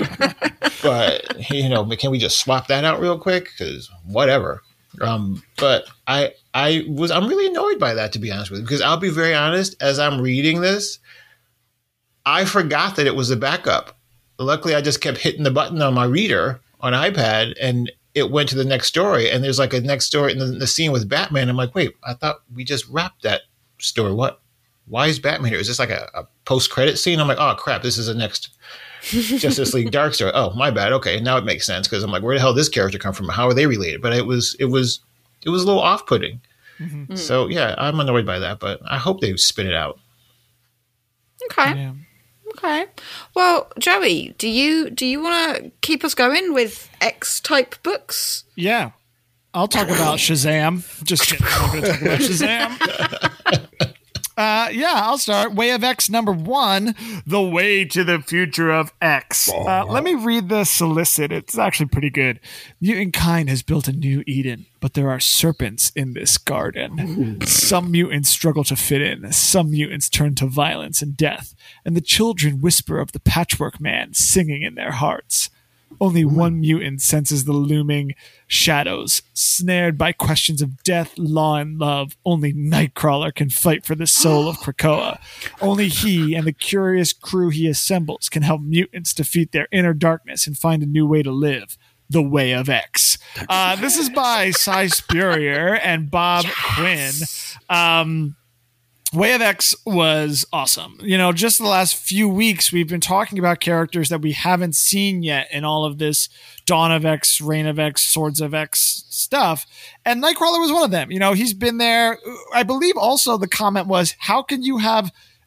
but you know, can we just swap that out real quick? Because whatever. Um, but I, I was, I'm really annoyed by that, to be honest with you, because I'll be very honest. As I'm reading this, I forgot that it was a backup. Luckily, I just kept hitting the button on my reader on iPad, and it went to the next story. And there's like a next story in the, the scene with Batman. I'm like, wait, I thought we just wrapped that story. What? Why is Batman here? Is this like a, a post-credit scene? I'm like, oh, crap, this is the next Justice League Dark story. Oh, my bad. Okay, now it makes sense, because I'm like, where the hell did this character come from? How are they related? But it was it was, it was a little off-putting. Mm-hmm. So, yeah, I'm annoyed by that, but I hope they spin it out. Okay. Yeah. Okay. Well, Joey, do you do you want to keep us going with X-type books? Yeah. I'll talk about Shazam. Just kidding. I'm not going to talk about Shazam. Uh, yeah, I'll start. Way of X number one, The Way to the Future of X. Uh, let me read the solicit. It's actually pretty good. Mutant kind has built a new Eden, but there are serpents in this garden. Ooh. Some mutants struggle to fit in. Some mutants turn to violence and death. And the children whisper of the Patchwork Man singing in their hearts. Only one mutant senses the looming shadows. Snared by questions of death, law, and love, only Nightcrawler can fight for the soul of Krakoa. Only he and the curious crew he assembles can help mutants defeat their inner darkness and find a new way to live. The Way of X. Uh, this is by Cy Spurrier and Bob yes. Quinn. Um, Way of X was awesome. You know, just the last few weeks, we've been talking about characters that we haven't seen yet in all of this Dawn of X, Reign of X, Swords of X stuff. And Nightcrawler was one of them. You know, he's been there. I believe also the comment was, how can you have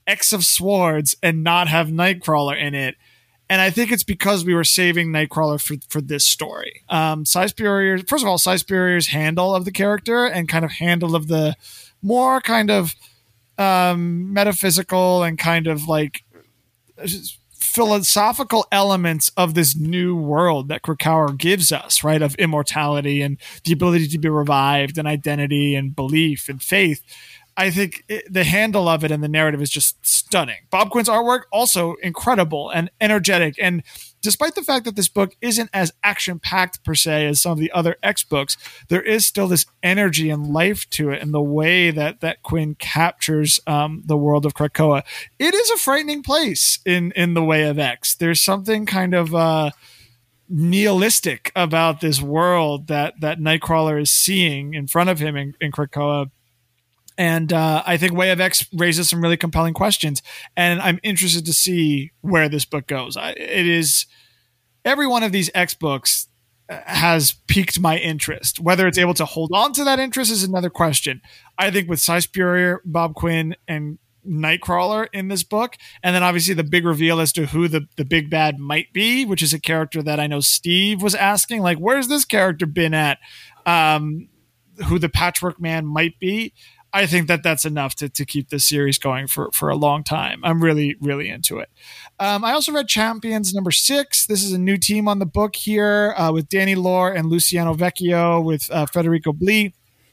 X of Swords and not have Nightcrawler in it. And I think it's because we were saving Nightcrawler for, for this story. Um, Cy Spurrier, first of all, Cy Spurrier's handle of the character and kind of handle of the more kind of um, metaphysical and kind of like philosophical elements of this new world that Krakoa gives us, right? Of immortality and the ability to be revived and identity and belief and faith. I think it, the handle of it and the narrative is just stunning. Bob Quinn's artwork, also incredible and energetic. And despite the fact that this book isn't as action-packed per se as some of the other X books, there is still this energy and life to it and the way that, that Quinn captures um, the world of Krakoa. It is a frightening place in, in the way of X. There's something kind of uh, nihilistic about this world that, that Nightcrawler is seeing in front of him in, in Krakoa. And uh, I think Way of X raises some really compelling questions, and I'm interested to see where this book goes. I, it is every one of these X books has piqued my interest. Whether it's able to hold on to that interest is another question. I think with Cy Spurrier, Bob Quinn, and Nightcrawler in this book, and then obviously the big reveal as to who the, the big bad might be, which is a character that I know Steve was asking, like, where's this character been at? Um, who the Patchwork Man might be. I think that that's enough to, to keep this series going for, for a long time. I'm really, really into it. Um, I also read Champions number six. This is a new team on the book here uh, with Danny Lore and Luciano Vecchio with uh, Federico Blee.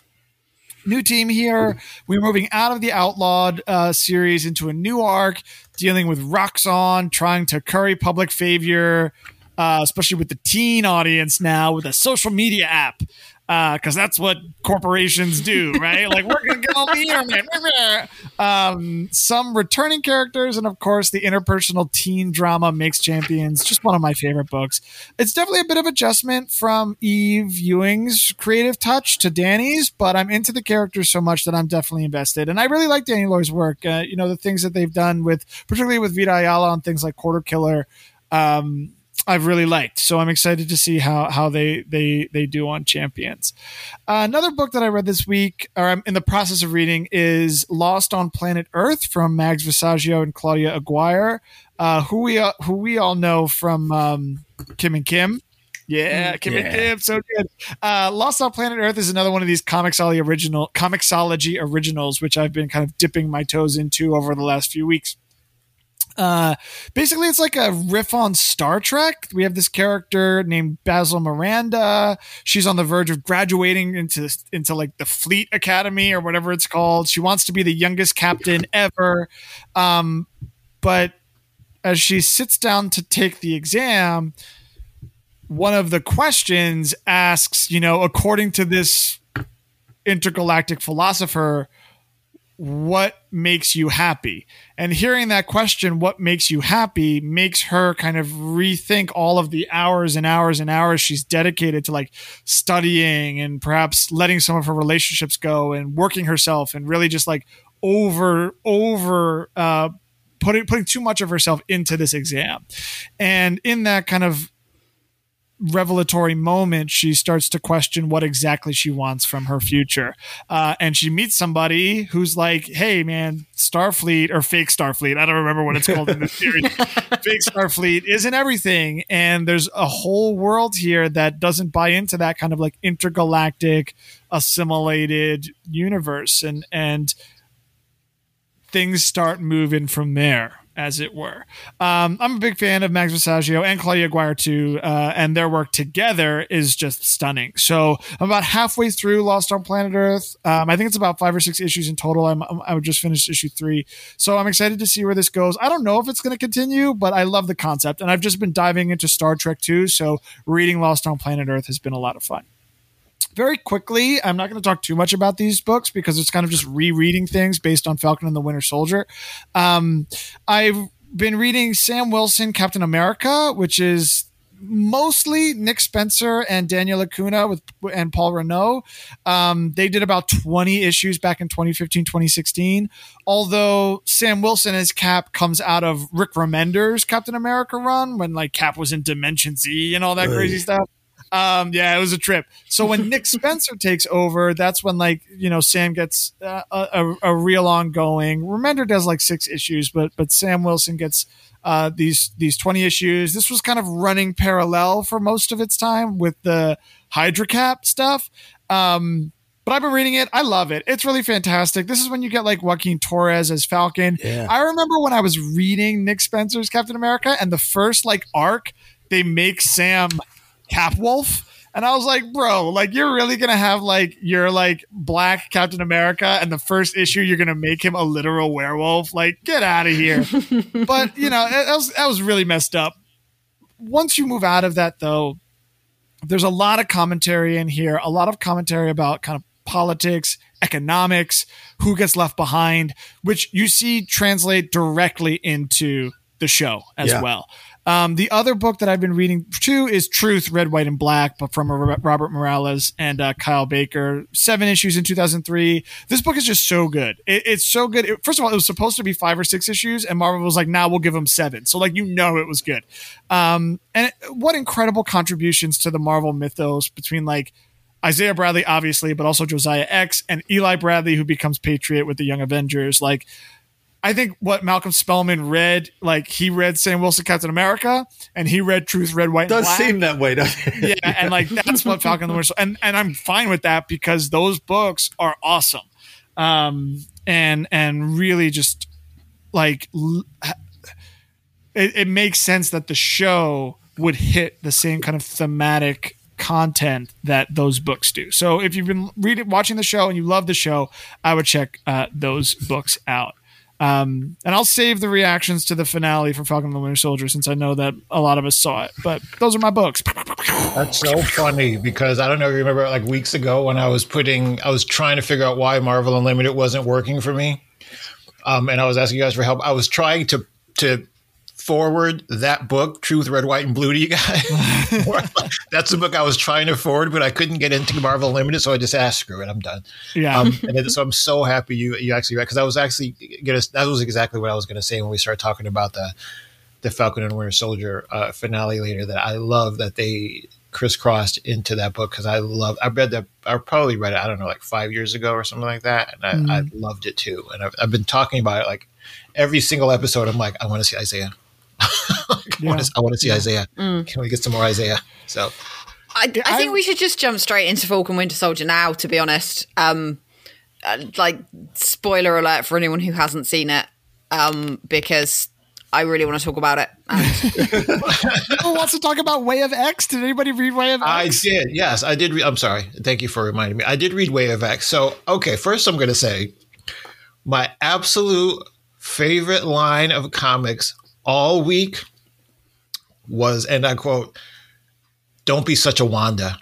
New team here. We're moving out of the Outlawed uh, series into a new arc dealing with Roxxon, trying to curry public favor, uh, especially with the teen audience now with a social media app. Because uh, that's what corporations do, right? Like, we're going to get on the internet. Um, some returning characters, and of course, the interpersonal teen drama makes Champions. Just one of my favorite books. It's definitely a bit of adjustment from Eve Ewing's creative touch to Danny's, but I'm into the characters so much that I'm definitely invested. And I really like Danny Lore's work. Uh, you know, the things that they've done with, particularly with Vita Ayala on things like Quarter Killer, um, I've really liked. So I'm excited to see how how they they they do on Champions. Uh, another book that I read this week, or I'm in the process of reading, is Lost on Planet Earth from Mags Visaggio and Claudia Aguirre, uh, who we uh, who we all know from um, Kim and Kim. Yeah, Kim yeah. and Kim, so good. Uh, Lost on Planet Earth is another one of these Comixology original Comixology originals, which I've been kind of dipping my toes into over the last few weeks. Uh, basically, it's like a riff on Star Trek. We have this character named Basil Miranda. She's on the verge of graduating into into like the Fleet Academy or whatever it's called. She wants to be the youngest captain ever, um, but as she sits down to take the exam, one of the questions asks, you know, according to this intergalactic philosopher, what makes you happy? And hearing that question, what makes you happy, makes her kind of rethink all of the hours and hours and hours she's dedicated to like studying and perhaps letting some of her relationships go and working herself and really just like over, over, uh, putting, putting too much of herself into this exam. And in that kind of revelatory moment, she starts to question what exactly she wants from her future. Uh, and she meets somebody who's like, hey, man, Starfleet or fake Starfleet, I don't remember what it's called in this series. Fake Starfleet isn't everything. And there's a whole world here that doesn't buy into that kind of like intergalactic, assimilated universe. And, and things start moving from there, as it were. Um, I'm a big fan of Mags Visaggio and Claudia Aguirre too, uh, and their work together is just stunning. So I'm about halfway through Lost on Planet Earth. Um, I think it's about five or six issues in total. I'm, I'm, I just finished issue three. So I'm excited to see where this goes. I don't know if it's going to continue, but I love the concept. And I've just been diving into Star Trek too. So reading Lost on Planet Earth has been a lot of fun. Very quickly, I'm not going to talk too much about these books because it's kind of just rereading things based on Falcon and the Winter Soldier. Um, I've been reading Sam Wilson, Captain America, which is mostly Nick Spencer and Daniel Acuna with and Paul Renault. Um, they did about twenty issues back in twenty fifteen, twenty sixteen. Although Sam Wilson as Cap comes out of Rick Remender's Captain America run when like Cap was in Dimension Z and all that crazy stuff. Um, yeah, it was a trip. So when Nick Spencer takes over, that's when like you know Sam gets uh, a, a real ongoing. Remender does like six issues, but but Sam Wilson gets uh, these these twenty issues. This was kind of running parallel for most of its time with the Hydra Cap stuff. Um, But I've been reading it. I love it. It's really fantastic. This is when you get like Joaquin Torres as Falcon. Yeah. I remember when I was reading Nick Spencer's Captain America and the first like arc, they make Sam Cap Wolf. And I was like, bro, like you're really going to have like your like black Captain America and the first issue, you're going to make him a literal werewolf. Like get out of here. But you know, that was, that was really messed up. Once you move out of that though, there's a lot of commentary in here, a lot of commentary about kind of politics, economics, who gets left behind, which you see translate directly into the show as Yeah. well. Um, the other book that I've been reading too is Truth, Red, White, and Black, but from Robert Morales and uh, Kyle Baker. Seven issues in two thousand three. This book is just so good. It, it's so good. It, first of all, it was supposed to be five or six issues, and Marvel was like, "Now nah, we'll give them seven." So, like, you know, it was good. Um, and it, what incredible contributions to the Marvel mythos between like Isaiah Bradley, obviously, but also Josiah X and Eli Bradley, who becomes Patriot with the Young Avengers. Like, I think what Malcolm Spellman read, like he read Sam Wilson Captain America, and he read Truth, Red, White, and Does Black. seem that way, doesn't it? Yeah, and like that's what Falcon and the Winter Soldier, and and I'm fine with that because those books are awesome, um, and and really just like it, it makes sense that the show would hit the same kind of thematic content that those books do. So if you've been reading, watching the show and you love the show, I would check uh, those books out. Um, and I'll save the reactions to the finale for Falcon and the Winter Soldier since I know that a lot of us saw it. But those are my books. That's so funny because I don't know if you remember like weeks ago when I was putting, I was trying to figure out why Marvel Unlimited wasn't working for me. Um, and I was asking you guys for help. I was trying to, to forward that book, Truth, Red, White, and Blue to you guys. That's the book I was trying to forward, but I couldn't get into Marvel Unlimited. So I just asked, screw it, I'm done. Yeah. Um, and then, so I'm so happy you, you actually read, because I was actually going to, that was exactly what I was going to say when we started talking about the, the Falcon and Winter Soldier uh, finale later, that I love that they crisscrossed into that book because I love, I read that, I probably read it, I don't know, like five years ago or something like that. And I, mm-hmm. I loved it too. And I've, I've been talking about it like every single episode. I'm like, I want to see Isaiah. I, Yeah. want to, I want to see Yeah. Isaiah. Mm. Can we get some more Isaiah? So I, I think we should just jump straight into Falcon Winter Soldier now, to be honest. Um, uh, like, spoiler alert for anyone who hasn't seen it, um, because I really want to talk about it. And Who wants to talk about Way of X? Did anybody read Way of X? I did. Yes, I did. Re- I'm sorry. Thank you for reminding me. I did read Way of X. So, okay, first I'm going to say my absolute favorite line of comics all week was, and I quote, "Don't be such a Wanda."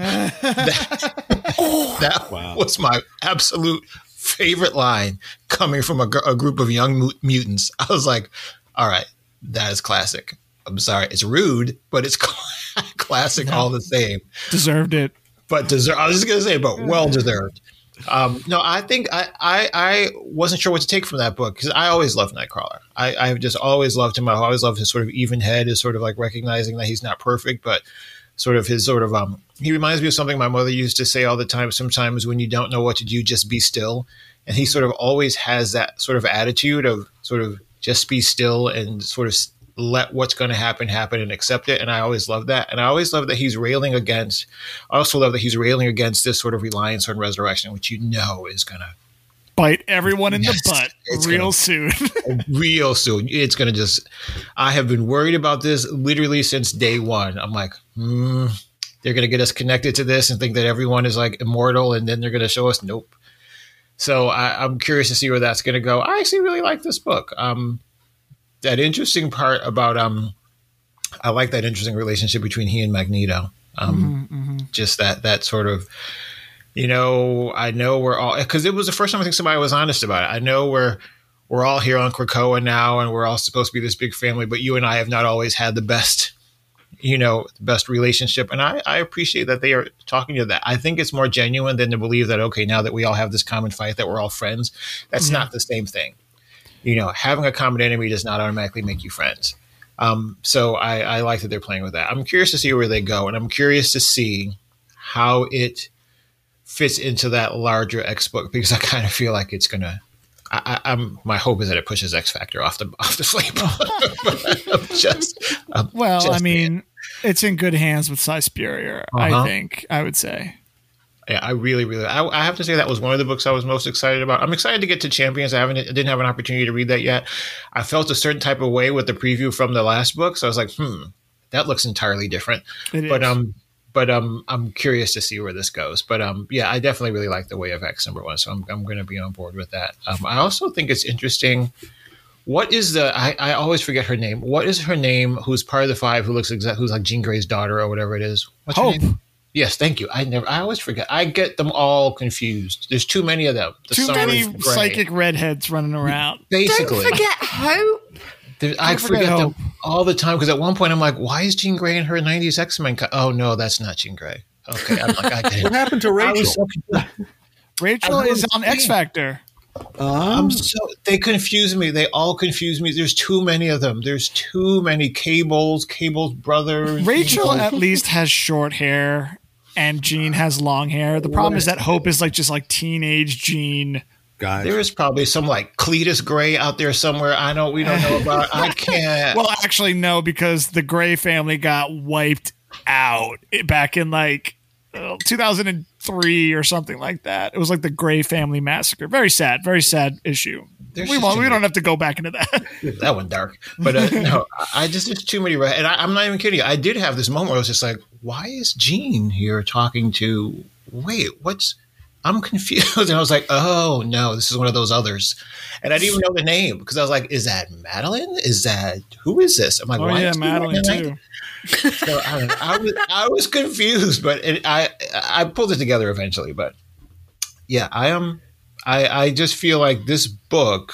that that Wow. was my absolute favorite line coming from a, gr- a group of young mu- mutants. I was like, all right, that is classic. I'm sorry. It's rude, but it's cl- classic Yeah. all the same. Deserved it. But deserve, I was just going to say, but well deserved. Um, no, I think I, I, I wasn't sure what to take from that book because I always loved Nightcrawler. I, I've just always loved him. I always loved his sort of even head, his sort of like recognizing that he's not perfect, but sort of his sort of, um, he reminds me of something my mother used to say all the time. Sometimes when you don't know what to do, just be still. And he sort of always has that sort of attitude of sort of just be still and sort of let what's going to happen happen and accept it. And I always love that. And I always love that he's railing against, I also love that he's railing against this sort of reliance on resurrection, which you know is going to Bite everyone in Yes, the butt it's real gonna- soon. real soon. It's going to just, I have been worried about this literally since day one. I'm like, hmm, they're going to get us connected to this and think that everyone is like immortal. And then they're going to show us, nope. So I, I'm curious to see where that's going to go. I actually really like this book. Um, that interesting part about, um, I like that interesting relationship between he and Magneto. Um, Mhm, mhm. just that, that sort of, you know, I know we're all, because it was the first time I think somebody was honest about it. I know we're, we're all here on Krakoa now and we're all supposed to be this big family, but you and I have not always had the best, you know, the best relationship. And I, I appreciate that they are talking to that. I think it's more genuine than to believe that, okay, now that we all have this common fight, that we're all friends. That's Yeah. not the same thing. You know, having a common enemy does not automatically make you friends. Um, so I, I like that they're playing with that. I'm curious to see where they go, and I'm curious to see how it fits into that larger X book, because I kind of feel like it's gonna. I, I'm my hope is that it pushes X Factor off the off the flame. I'm just I'm well, just I mean, it's in good hands with Cy Spurrier. Uh-huh. I think I would say. Yeah, I really, really, I, I have to say that was one of the books I was most excited about. I'm excited to get to Champions. I haven't, I didn't have an opportunity to read that yet. I felt a certain type of way with the preview from the last book, so I was like, hmm, that looks entirely different. It but is. um, but um, I'm curious to see where this goes. But um, yeah, I definitely really like the Way of X number one, so I'm I'm going to be on board with that. Um, I also think it's interesting. What is the? I, I always forget her name. What is her name? Who's part of the five? Who looks exact? Who's like Jean Grey's daughter or whatever it is? What's Hope. her name? Yes, thank you. I never. I always forget. I get them all confused. There's too many of them. The Too Summer many Gray. psychic redheads running around. Basically, Don't forget Hope. There- I Don't forget forget them Hope. all the time because at one point I'm like, "Why is Jean Grey in her nineties X-Men?" Co- oh no, that's not Jean Grey. Okay, I'm like, I get What it. happened to I was Rachel? so confused. Rachel I is was on X saying. Factor. Um, I'm so they confuse me. They all confuse me. There's too many of them. There's too many Cables, Cable's brothers. Rachel you know. at least has short hair, and Jean has long hair. The problem is that Hope is like just like teenage Jean. guys. There is probably some like Cletus Gray out there somewhere. I don't. We don't know about. I can't. Well, actually, no, because the Gray family got wiped out back in like uh, two thousand three or something like that. It was like the Gray family massacre. Very sad, very sad issue. There's We just won't. too We many- don't have to go back into that. That one dark, but uh, no, I just there's too many. And I, I'm not even kidding. I did have this moment where I was just like, "Why is Jean here talking to? Wait, what's? I'm confused." And I was like, "Oh no, this is one of those others." And I didn't even know the name because I was like, "Is that Madeline? Is that who is this?" I'm like, Oh "Why yeah, is she Madeline like- too. So I, don't know. I was I was confused, but it, I I pulled it together eventually. But yeah, I am. I I just feel like this book.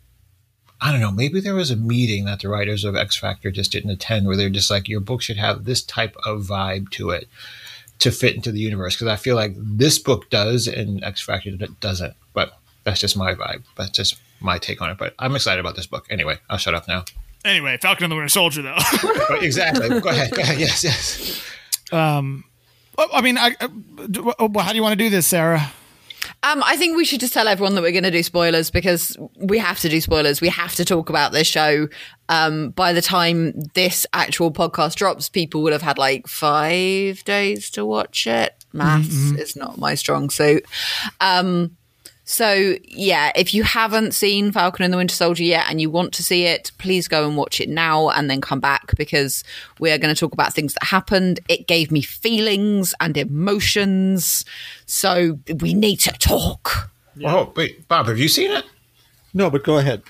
I don't know. Maybe there was a meeting that the writers of X Factor just didn't attend, where they're just like, your book should have this type of vibe to it to fit into the universe. Because I feel like this book does, and X Factor doesn't. But that's just my vibe. That's just my take on it. But I'm excited about this book. Anyway, I'll shut up now. Anyway, Falcon and the Winter Soldier, though. But exactly. Go ahead. Go ahead. Yes. Yes. um, well, I mean, I, uh, do- well, how do you want to do this, Sarah? Um, I think we should just tell everyone that we're going to do spoilers because we have to do spoilers. We have to talk about this show. Um, by the time this actual podcast drops, people would have had like five days to watch it. Maths Mm-hmm. is not my strong suit. Um, so yeah, if you haven't seen Falcon and the Winter Soldier yet and you want to see it, please go and watch it now and then come back because we are going to talk about things that happened. It gave me feelings and emotions. So we need to talk. Oh, wait, Bob, have you seen it? no, but go ahead.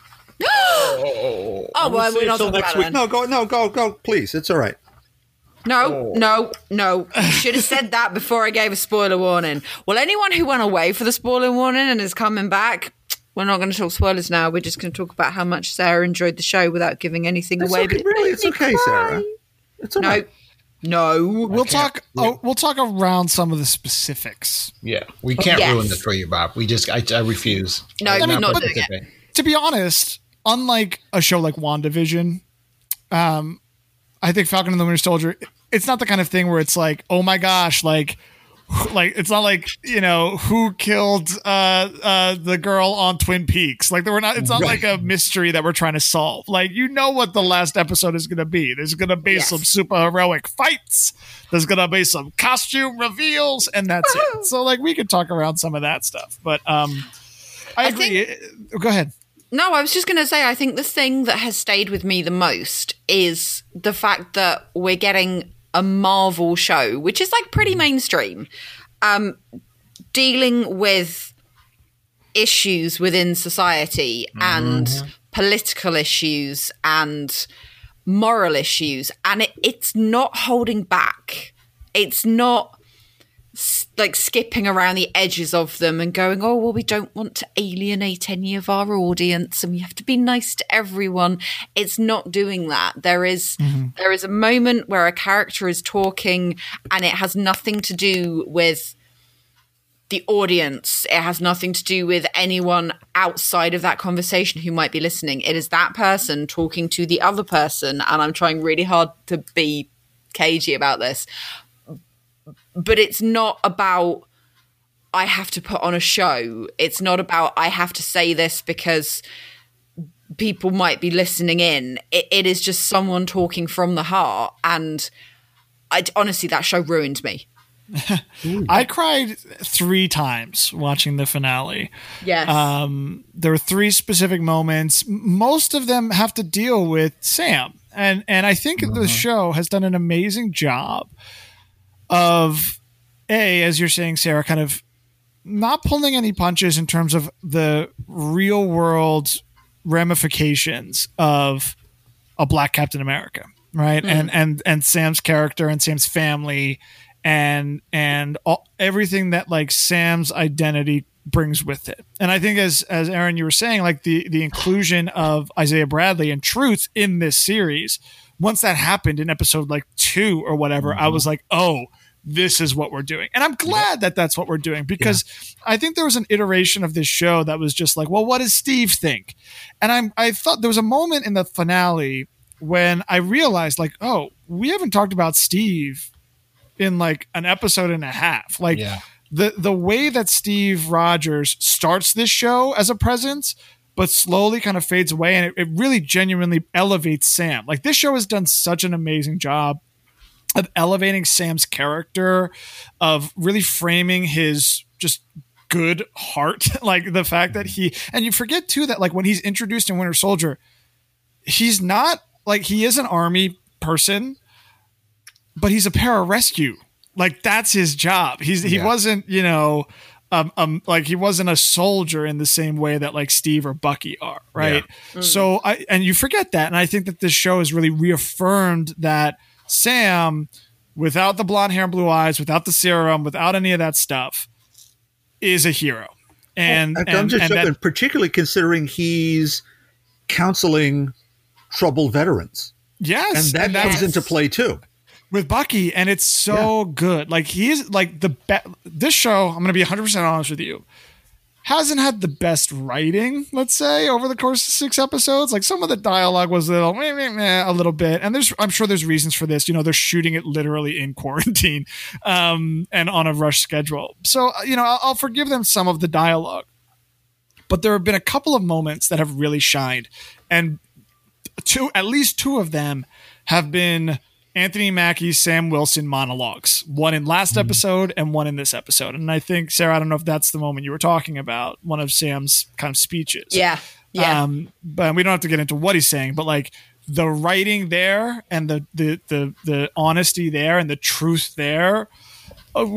Oh, well, We'll see we're it not till talking next about it week. then. No, go, no, go, go, please. It's all right. No, no, no. You should have said that before I gave a spoiler warning. Well, anyone who went away for the spoiler warning and is coming back, we're not going to talk spoilers now. We're just going to talk about how much Sarah enjoyed the show without giving anything It's away. okay, But it really, made it's me okay, cry. Sarah. It's all No, right. no. We'll talk. Oh, we'll talk around some of the specifics. Yeah, we can't Yes. ruin it for you, Bob. We just, I, I refuse. No, I'm I'm not doing participating. To be honest, unlike a show like WandaVision, um, I think Falcon and the Winter Soldier, it's not the kind of thing where it's like, oh my gosh, like, like it's not like, you know, who killed uh, uh, the girl on Twin Peaks. Like, we're not. It's not like a mystery that we're trying to solve. Like, you know what the last episode is going to be. There's going to be Yes. some super heroic fights. There's going to be some costume reveals, and that's it. So, like, we could talk around some of that stuff. But um, I, I agree. Go ahead. No, I was just going to say, I think the thing that has stayed with me the most is the fact that we're getting a Marvel show, which is like pretty mainstream, um, dealing with issues within society and political issues and moral issues. And it, it's not holding back. It's not like skipping around the edges of them and going, oh, well, we don't want to alienate any of our audience and we have to be nice to everyone. It's not doing that. There is there is a moment where a character is talking and it has nothing to do with the audience. It has nothing to do with anyone outside of that conversation who might be listening. It is that person talking to the other person, and I'm trying really hard to be cagey about this. But it's not about I have to put on a show. It's not about I have to say this because people might be listening in. It, it is just someone talking from the heart, and I, honestly, that show ruined me. I cried three times watching the finale. Yes. Um, there were three specific moments. Most of them have to deal with Sam. And and I think mm-hmm. the show has done an amazing job of, A, as you're saying, Sarah, kind of not pulling any punches in terms of the real world ramifications of a Black Captain America, right? Mm. And and and Sam's character and Sam's family and and all, everything that like Sam's identity brings with it. And I think as as Aaron, you were saying, like the the inclusion of Isaiah Bradley and Truth in this series, once that happened in episode like two or whatever, mm-hmm. I was like, oh, this is what we're doing. And I'm glad that that's what we're doing, because yeah. I think there was an iteration of this show that was just like, well, what does Steve think? And I'm, I thought there was a moment in the finale when I realized like, oh, we haven't talked about Steve in like an episode and a half. Like yeah. the, the way that Steve Rogers starts this show as a presence, but slowly kind of fades away. And it, it really genuinely elevates Sam. Like this show has done such an amazing job of elevating Sam's character, of really framing his just good heart. Like the fact that he, and you forget too, that like when he's introduced in Winter Soldier, he's not like, he is an army person, but he's a pararescue. Like that's his job. He's, he yeah. wasn't, you know, um, um, like he wasn't a soldier in the same way that like Steve or Bucky are. Right. Yeah. Mm. So I, and you forget that. And I think that this show has really reaffirmed that Sam, without the blonde hair and blue eyes, without the serum, without any of that stuff, is a hero. And, well, and, I'm just and joking, that, particularly considering he's counseling troubled veterans. Yes. And that and comes into play too. With Bucky, and it's so yeah. good. Like he's like the best. This show, I'm going to be one hundred percent honest with you, hasn't had the best writing, let's say, over the course of six episodes. Like some of the dialogue was a little, meh, meh, meh, a little bit. And there's, I'm sure there's reasons for this. You know, they're shooting it literally in quarantine um, and on a rush schedule. So, you know, I'll, I'll forgive them some of the dialogue. But there have been a couple of moments that have really shined. And two, at least two of them have been Anthony Mackie's Sam Wilson monologues, one in last mm-hmm. episode and one in this episode. And I think, Sarah, I don't know if that's the moment you were talking about, one of Sam's kind of speeches. Yeah. Yeah. Um, but we don't have to get into what he's saying, but like the writing there and the, the, the, the honesty there and the truth there uh,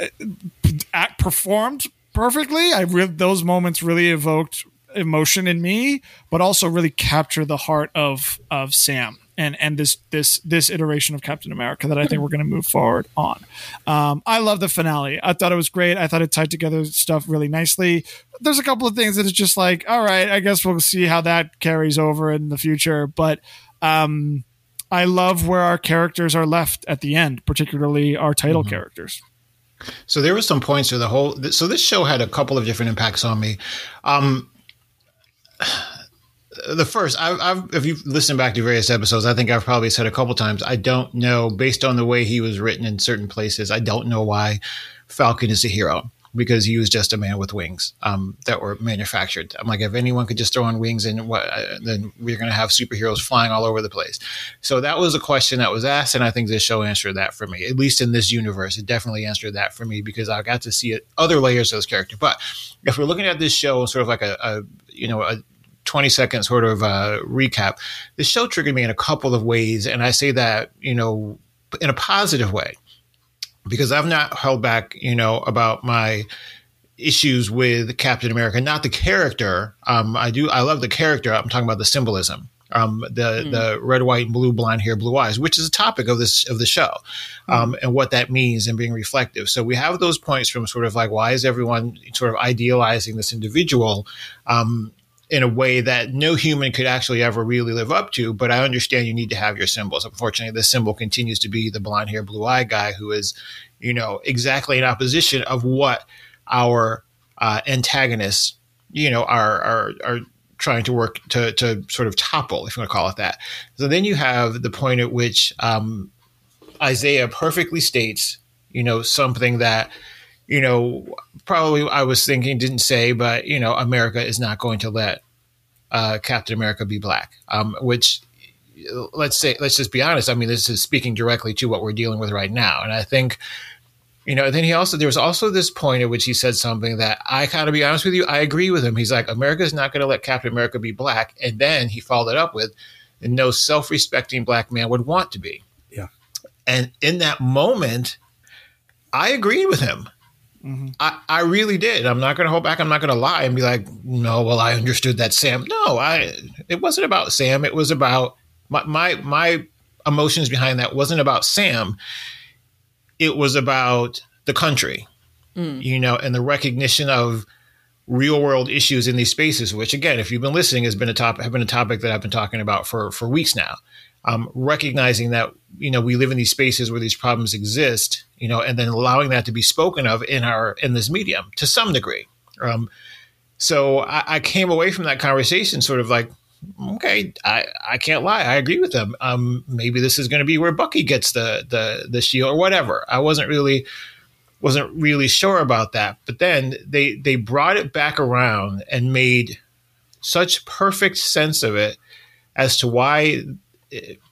act performed perfectly. I re- those moments really evoked emotion in me, but also really capture the heart of, of Sam. And and this this this iteration of Captain America that I think we're going to move forward on. Um, I love the finale. I thought it was great. I thought it tied together stuff really nicely. There's a couple of things that it's just like, all right, I guess we'll see how that carries over in the future. But um, I love where our characters are left at the end, particularly our title mm-hmm. characters. So there were some points to the whole. So this show had a couple of different impacts on me. Um, The first, I've, I've, if you've listened back to various episodes, I think I've probably said a couple times, I don't know, based on the way he was written in certain places, I don't know why Falcon is a hero, because he was just a man with wings um, that were manufactured. I'm like, if anyone could just throw on wings, and what, then we're going to have superheroes flying all over the place. So that was a question that was asked, and I think this show answered that for me, at least in this universe. It definitely answered that for me, because I got to see it, other layers of this character. But if we're looking at this show sort of like a, a you know, a twenty second sort of uh, recap, this show triggered me in a couple of ways. And I say that, you know, in a positive way, because I've not held back, you know, about my issues with Captain America, not the character. Um, I do. I love the character. I'm talking about the symbolism, um, the, mm. the red, white, and blue, blonde hair, blue eyes, which is a topic of this, of the show, um, mm. and what that means and being reflective. So we have those points from sort of like, why is everyone sort of idealizing this individual, um, in a way that no human could actually ever really live up to. But I understand you need to have your symbols. Unfortunately, this symbol continues to be the blonde hair, blue eye guy who is, you know, exactly in opposition of what our uh, antagonists, you know, are are are trying to work to to sort of topple, if you want to call it that. So then you have the point at which um, Isaiah perfectly states, you know, something that, you know, probably I was thinking didn't say, but, you know, America is not going to let uh, Captain America be black, um, which let's say, let's just be honest. I mean, this is speaking directly to what we're dealing with right now. And I think, you know, then he also, there was also this point at which he said something that I kind of be honest with you, I agree with him. He's like, America is not going to let Captain America be black. And then he followed it up with, no self-respecting black man would want to be. Yeah. And in that moment, I agreed with him. Mm-hmm. I, I really did. I'm not going to hold back. I'm not going to lie and be like, no, well, I understood that Sam. No, I. It wasn't about Sam. It was about my my, my emotions behind that wasn't about Sam. It was about the country, mm. you know, and the recognition of real world issues in these spaces, which, again, if you've been listening, has been a topic, have been a topic that I've been talking about for, for weeks now. Um, recognizing that, you know, we live in these spaces where these problems exist, you know, and then allowing that to be spoken of in our, in this medium to some degree. Um, so I, I came away from that conversation sort of like, okay, I, I can't lie. I agree with them. Um, maybe this is going to be where Bucky gets the, the, the shield or whatever. I wasn't really, wasn't really sure about that, but then they, they brought it back around and made such perfect sense of it as to why it,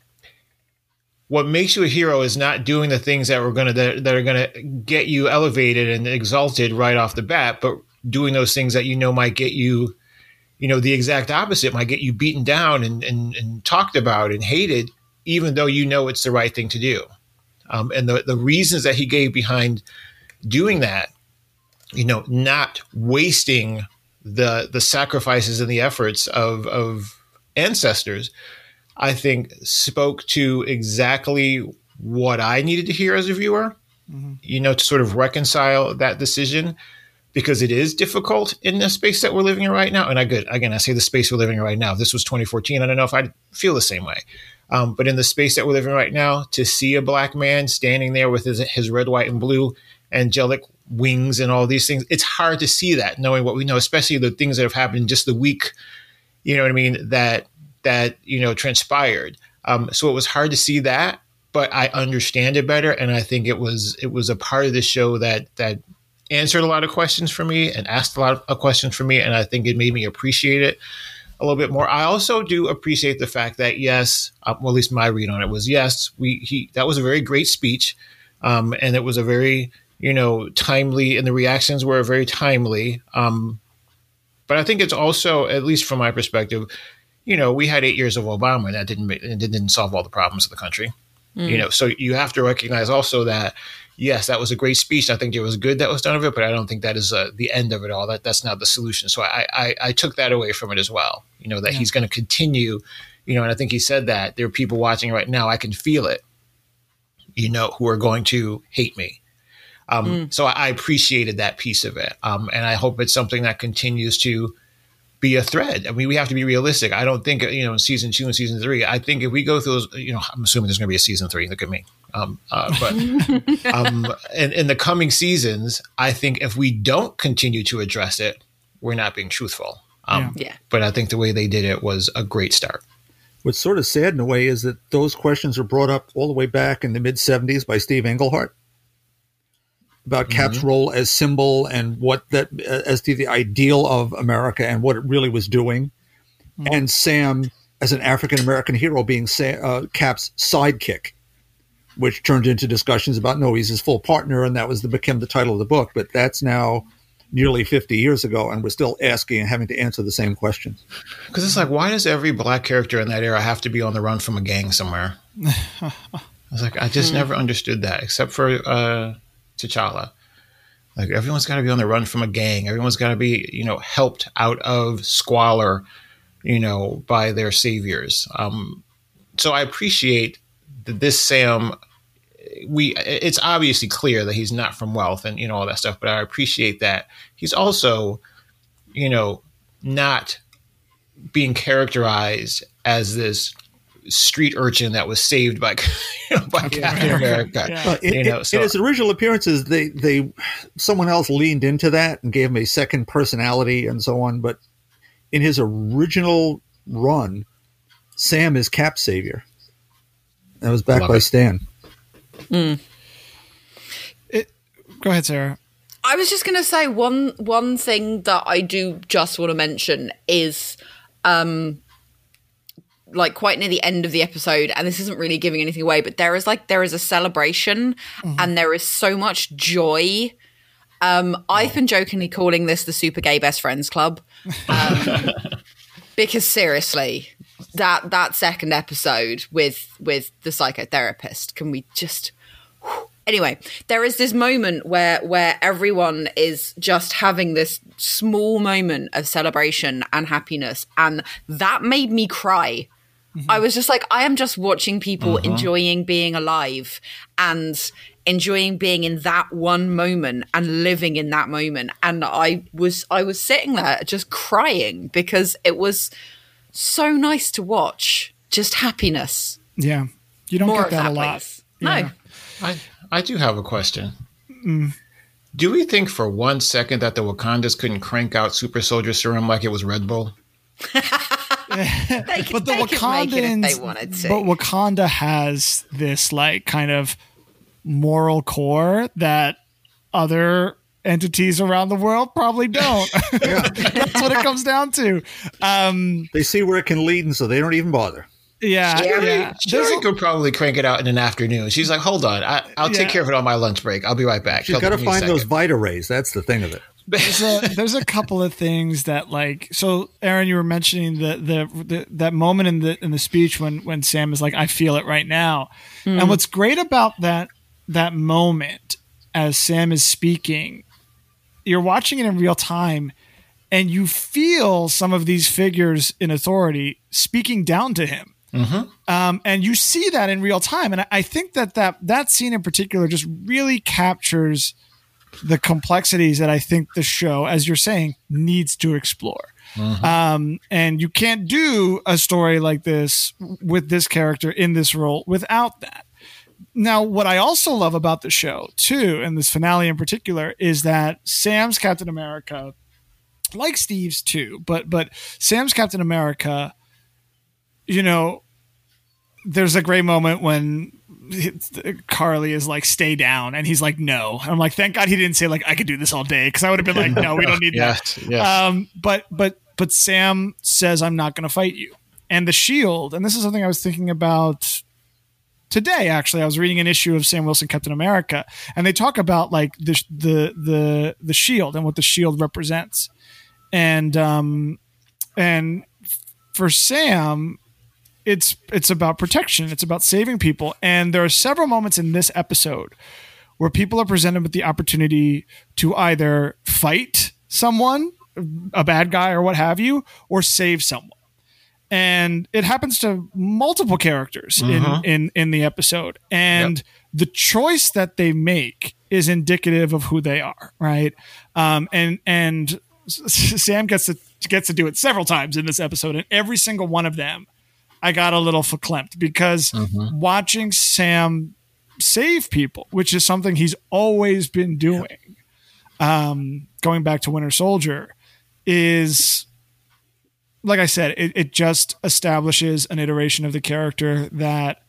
what makes you a hero is not doing the things that we're going to, that, that are going to get you elevated and exalted right off the bat, but doing those things that, you know, might get you, you know, the exact opposite, might get you beaten down and, and, and talked about and hated, even though you know it's the right thing to do. Um, and the, the reasons that he gave behind doing that, you know, not wasting the the sacrifices and the efforts of, of ancestors, I think spoke to exactly what I needed to hear as a viewer, mm-hmm. you know, to sort of reconcile that decision. Because it is difficult in the space that we're living in right now. And I good again, I say the space we're living in right now. If this was twenty fourteen, I don't know if I'd feel the same way. Um, but in the space that we're living in right now, to see a black man standing there with his, his red, white, and blue angelic wings and all these things, it's hard to see that, knowing what we know, especially the things that have happened just the week, you know what I mean, that that you know transpired. Um, so it was hard to see that, but I understand it better, and I think it was it was a part of the show that that. answered a lot of questions for me and asked a lot of questions for me. And I think it made me appreciate it a little bit more. I also do appreciate the fact that, yes, uh, well, at least my read on it was, yes, we, he, that was a very great speech. Um, and it was a very, you know, timely, and the reactions were very timely. Um, but I think it's also, at least from my perspective, you know, we had eight years of Obama, and that didn't, it didn't solve all the problems of the country. Mm. You know, so you have to recognize also that, yes, that was a great speech. I think it was good that was done of it, but I don't think that is uh, the end of it all. That that's not the solution. So I, I, I took that away from it as well. You know, that yeah. he's going to continue, you know, and I think he said that there are people watching right now. I can feel it, you know, who are going to hate me. Um, mm. So I, I appreciated that piece of it. Um, and I hope it's something that continues to be a thread. I mean, we have to be realistic. I don't think, you know, in season two and season three, I think if we go through those, you know, I'm assuming there's going to be a season three. Look at me. Um, uh, but um, in, in the coming seasons, I think if we don't continue to address it, we're not being truthful. Um, yeah. But I think the way they did it was a great start. What's sort of sad in a way is that those questions were brought up all the way back in the mid seventies by Steve Englehart about Cap's mm-hmm. role as symbol and what that as to the ideal of America and what it really was doing, mm-hmm. and Sam as an African American hero being Sa- uh, Cap's sidekick, which turned into discussions about no, he's his full partner, and that was the became the title of the book. But that's now nearly fifty years ago, and we're still asking and having to answer the same questions. Because it's like, why does every black character in that era have to be on the run from a gang somewhere? I was like, I just mm. never understood that, except for uh, T'Challa. Like, everyone's got to be on the run from a gang. Everyone's got to be, you know, helped out of squalor, you know, by their saviors. Um, so I appreciate that this Sam. We it's obviously clear that he's not from wealth and, you know, all that stuff, but I appreciate that he's also, you know, not being characterized as this street urchin that was saved by, you know, by Captain America. Yeah. Uh, in, You know, in- so- in his original appearances, they they someone else leaned into that and gave him a second personality and so on. But in his original run, Sam is Cap's savior. That was back Love by it. Stan. It, go ahead, Sarah. I was just going to say one one thing that I do just want to mention is, um, like quite near the end of the episode, and this isn't really giving anything away, but there is like there is a celebration, and there is so much joy. Um, I've been jokingly calling this the Super Gay Best Friends Club, um, because seriously, that that second episode with with the psychotherapist, can we just? Anyway, there is this moment where where everyone is just having this small moment of celebration and happiness, and that made me cry. Mm-hmm. I was just like, I am just watching people mm-hmm. enjoying being alive and enjoying being in that one moment and living in that moment. And I was I was sitting there just crying because it was so nice to watch. Just happiness. Yeah. You don't More get that, that a lot. please. Yeah. No. I, I do have a question. Mm. Do we think for one second that the Wakandas couldn't crank out super soldier serum like it was Red Bull? They could, But the they could make it if Wakandans, they wanted to. but Wakanda has this like kind of moral core that other entities around the world probably don't. That's what it comes down to. Um, They see where it can lead, and so they don't even bother. yeah, Sherry, yeah. There's Sherry a- could probably crank it out in an afternoon. She's like, hold on, I, I'll take Yeah. care of it on my lunch break. I'll be right back. She's Couple- got to give me a find those second. Vita rays. That's the thing of it. there's a, there's a couple of things that like so Aaron, you were mentioning the, the the that moment in the in the speech when when Sam is like, I feel it right now. And what's great about that that moment as Sam is speaking, you're watching it in real time and you feel some of these figures in authority speaking down to him. Um, and you see that in real time. And I, I think that, that that scene in particular just really captures the complexities that I think the show, as you're saying, needs to explore. Um, and you can't do a story like this with this character in this role without that. Now, what I also love about the show, too, and this finale in particular, is that Sam's Captain America, like Steve's too, but but Sam's Captain America, you know, there's a great moment when it's- Carly is like, stay down. And he's like, no. And I'm like, thank God he didn't say like, I could do this all day. Cause I would have been like, no, we don't need Yes, that. yes. Um, but, but, but Sam says, I'm not going to fight you. And the shield. And this is something I was thinking about today. Actually, I was reading an issue of Sam Wilson, Captain America, and they talk about like the, the, the, the shield and what the shield represents. And, um, and for Sam, it's it's about protection. It's about saving people. And there are several moments in this episode where people are presented with the opportunity to either fight someone, a bad guy or what have you, or save someone. And it happens to multiple characters in, in, in the episode. And Yep. the choice that they make is indicative of who they are, right? Um, and and Sam gets to gets to do it several times in this episode, and every single one of them I got a little verklempt because watching Sam save people, which is something he's always been doing, um, going back to Winter Soldier, is, like I said, it, it just establishes an iteration of the character that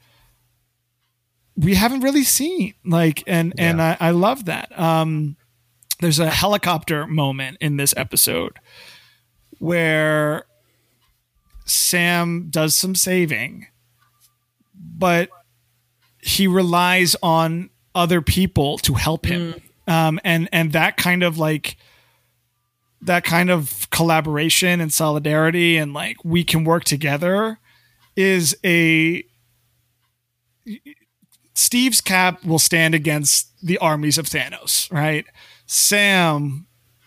we haven't really seen. Like, and and I, I love that. Um, there's a helicopter moment in this episode where Sam does some saving, but he relies on other people to help him. Um, and, and that kind of like, that kind of collaboration and solidarity and like, we can work together is a, Steve's Cap will stand against the armies of Thanos, right? Sam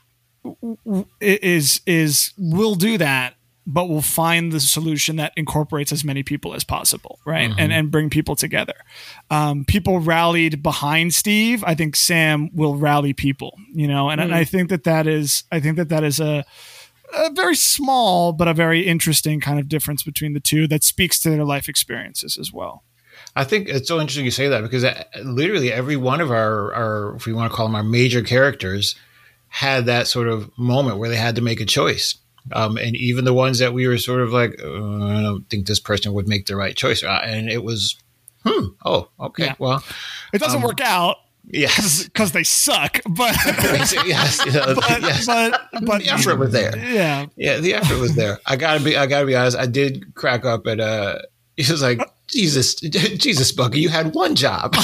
is, is, will do that, but we'll find the solution that incorporates as many people as possible, right? Mm-hmm. And and bring people together. Um, people rallied behind Steve. I think Sam will rally people, you know, and, mm. and I think that that is, I think that that is a a very small but a very interesting kind of difference between the two that speaks to their life experiences as well. I think it's so interesting you say that because literally every one of our, our, if we want to call them our major characters, had that sort of moment where they had to make a choice. Um, and even the ones that we were sort of like, oh, I don't think this person would make the right choice. And it was, hmm, oh, okay, yeah. Well. It doesn't um, work out. Yes, because they suck. But yes, you know, but, yes. but but the effort was there. Yeah, yeah, the effort was there. I gotta be, I gotta be honest. I did crack up at. Uh, he was like, Jesus, Jesus, Bucky, you had one job.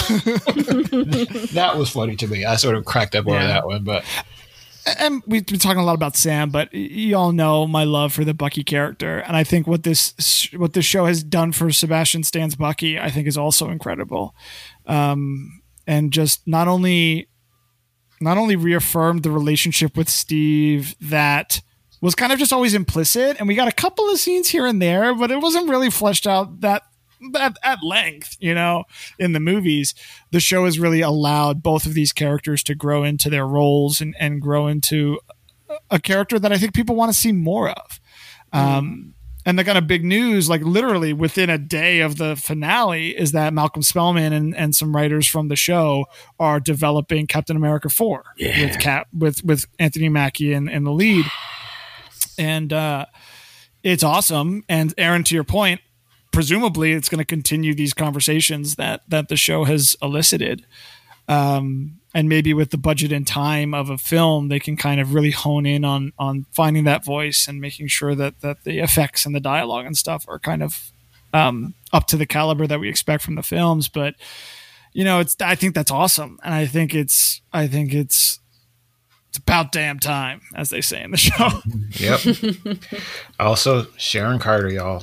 That was funny to me. I sort of cracked up over yeah. that one, but. And we've been talking a lot about Sam, but you all know my love for the Bucky character, and I think what this what this show has done for Sebastian Stan's Bucky, I think, is also incredible. Um, and just not only not only reaffirmed the relationship with Steve that was kind of just always implicit, and we got a couple of scenes here and there, but it wasn't really fleshed out that at, at length, you know, in the movies. The show has really allowed both of these characters to grow into their roles and, and grow into a character that I think people want to see more of. Um, and the kind of big news, like literally within a day of the finale, is that Malcolm Spellman and, and some writers from the show are developing Captain America four yeah. with Cap with, with Anthony Mackie in, in the lead. And uh, it's awesome. And Aaron, to your point, presumably it's going to continue these conversations that, that the show has elicited. Um, and maybe with the budget and time of a film, they can kind of really hone in on, on finding that voice and making sure that, that the effects and the dialogue and stuff are kind of um, up to the caliber that we expect from the films. But, you know, it's, I think that's awesome. And I think it's, I think it's, it's about damn time, as they say in the show. Yep. Also, Sharon Carter, y'all.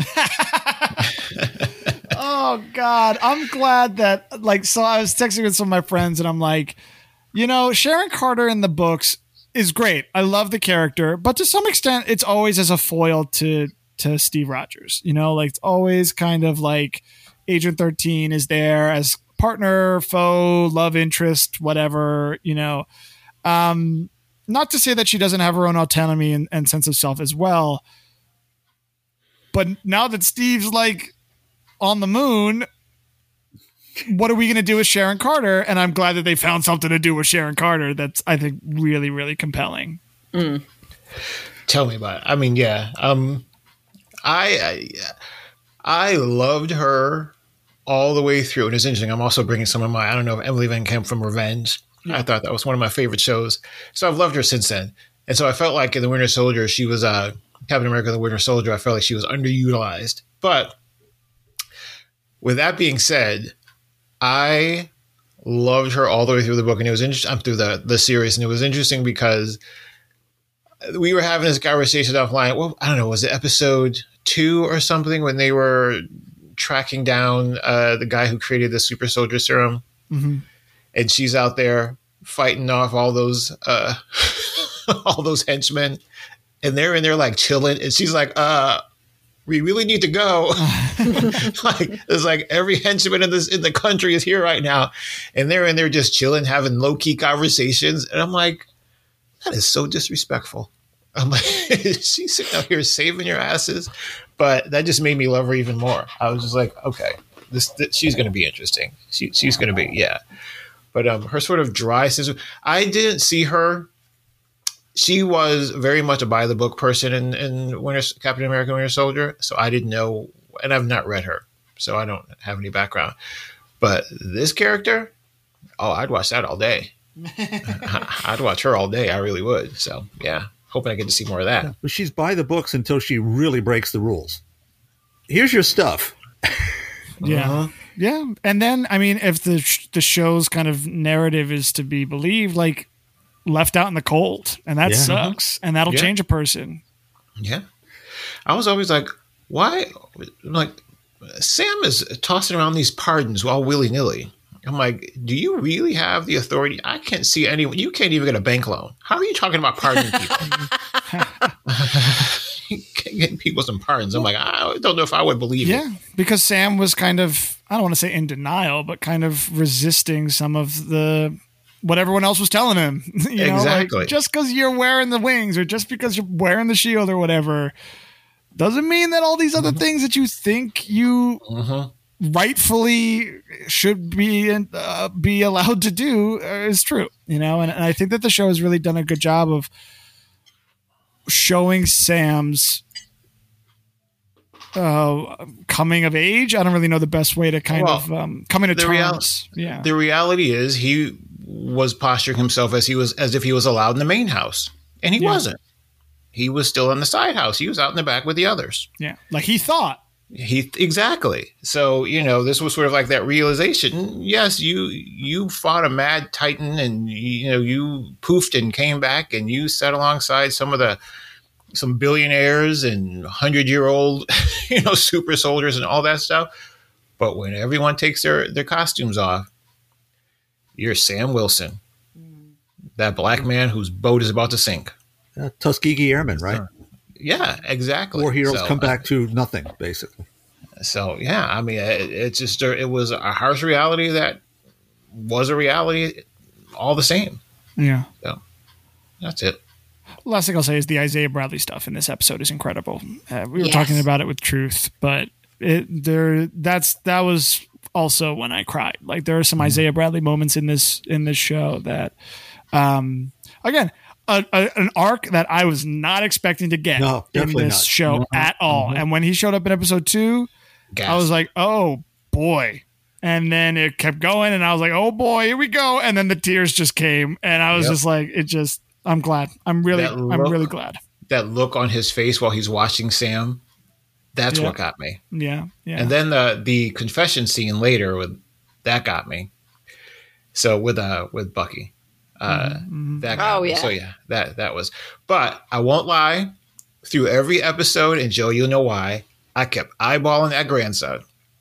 Oh God, I'm glad that like so I was texting with some of my friends and I'm like, you know, Sharon Carter in the books is great. I love the character, but to some extent it's always as a foil to to Steve Rogers. You know, like it's always kind of like Agent thirteen is there as partner, foe, love interest, whatever, you know. Um not to say that she doesn't have her own autonomy and, and sense of self as well. But now that Steve's like on the moon, what are we going to do with Sharon Carter? And I'm glad that they found something to do with Sharon Carter that's, I think, really, really compelling. Mm. Tell me about it. I mean, yeah. Um, I, I I loved her all the way through. And it's interesting. I'm also bringing some of my, I don't know, Emily Van Camp from Revenge. Yeah. I thought that was one of my favorite shows. So I've loved her since then. And so I felt like in The Winter Soldier, she was uh, Captain America, The Winter Soldier. I felt like she was underutilized. But with that being said, I loved her all the way through the book, and it was interesting. I'm through the the series, and it was interesting because we were having this conversation offline. Well, I don't know, was it episode two or something when they were tracking down uh, the guy who created the super soldier serum, mm-hmm. and she's out there fighting off all those uh, all those henchmen, and they're in there like chilling, and she's like, "Uh." We really need to go. Like it's like every henchman in this in the country is here right now, and they're in there just chilling, having low key conversations. And I'm like, that is so disrespectful. I'm like, she's sitting out here saving your asses, but that just made me love her even more. I was just like, okay, this, this she's going to be interesting. She, she's going to be yeah. But um, her sort of dry sense. I didn't see her. She was very much a by the book person in, in Winter, Captain America Winter Soldier. So I didn't know, and I've not read her, so I don't have any background. But this character, oh, I'd watch that all day. I'd watch her all day. I really would. So yeah, hoping I get to see more of that. Yeah, but she's by the books until she really breaks the rules. Here's your stuff. Yeah. Uh-huh. Yeah. And then, I mean, if the, the show's kind of narrative is to be believed, like, left out in the cold, and that yeah. sucks, and that'll yeah. change a person. Yeah. I was always like, why? Like, Sam is tossing around these pardons all willy-nilly. I'm like, do you really have the authority? I can't see anyone. You can't even get a bank loan. How are you talking about pardoning people? You can't get people some pardons. I'm like, I don't know if I would believe yeah, it. Yeah, because Sam was kind of, I don't want to say in denial, but kind of resisting some of the what everyone else was telling him. you know, Exactly. like, just because you're wearing the wings or just because you're wearing the shield or whatever doesn't mean that all these other mm-hmm. things that you think you mm-hmm. rightfully should be uh, be allowed to do is true. You know, and, and I think that the show has really done a good job of showing Sam's uh, coming of age. I don't really know the best way to kind well, of um, coming to the terms. Real- yeah. The reality is he was posturing himself as he was as if he was allowed in the main house, and he yeah. wasn't. He was still in the side house. He was out in the back with the others. Yeah, like he thought. He exactly. So you know, this was sort of like that realization. Yes, you you fought a mad titan, and you know you poofed and came back, and you sat alongside some of the some billionaires and hundred year old you know super soldiers and all that stuff. But when everyone takes their their costumes off, you're Sam Wilson, that black man whose boat is about to sink. Uh, Tuskegee Airmen, right? Yeah, exactly. War heroes so, come back to nothing, basically. So, yeah, I mean, it, it's just, it was a harsh reality that was a reality all the same. Yeah. So, that's it. Last thing I'll say is the Isaiah Bradley stuff in this episode is incredible. Uh, we were yes. talking about it with Truth, but it there that's that was also when I cried. Like there are some mm-hmm. Isaiah Bradley moments in this in this show that, um, again, A, a, an arc that I was not expecting to get no, in this not. show mm-hmm. at all. Mm-hmm. And when he showed up in episode two, Gas. I was like, oh boy. And then it kept going and I was like, oh boy, here we go. And then the tears just came and I was yep. just like, it just, I'm glad. I'm really, look, I'm really glad. That look on his face while he's watching Sam, that's yep. what got me. Yeah. Yeah. And then the, the confession scene later with that got me. So with, uh, with Bucky. Uh, mm-hmm. that oh me. yeah. So yeah, that that was. But I won't lie. Through every episode, and Joe, you'll know why. I kept eyeballing that grandson.